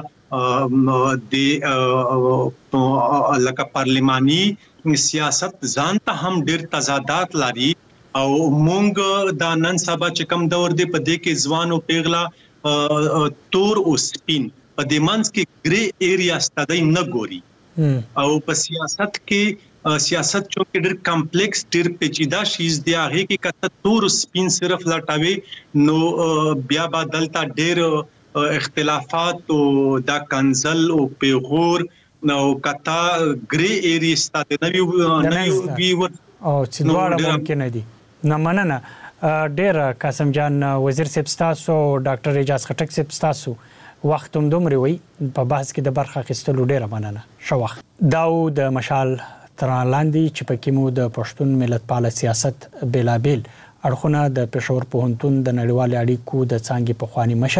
د لکه پارلماني سیاست ځان ته هم ډېر تضادات لري او مونږ د نن سبا چې کوم دور دی په دې کې ځوان او پیغلا تور او سپین په دې منځ کې ګری ایریا ستدای نه ګوري او په سیاست کې سیاست چې ډېر کمپلیکس ډېر پیچیده شیز دی هغه کې کته تور سپین صرف لټاوي نو بیا بدلتا ډېر اختلافات او دا کنزل او پیغور نو کته ګری ایریز ته نوی نوی ور او چې دواړه ممکن دي نه مننه ډېر قاسم جان وزیر صاحب تاسو ډاکټر اجاز خټک صاحب تاسو وخت هم دومره وي په بحث کې د برخه اخیستلو ډېره مننه شو وخت داو د مشال ترلاندې چې پکې مو د پښتون ملتپال سیاست بلابل اړخونه د پېښور پوهنتون د نړیوال اړیکو د څانګې په خواني مشر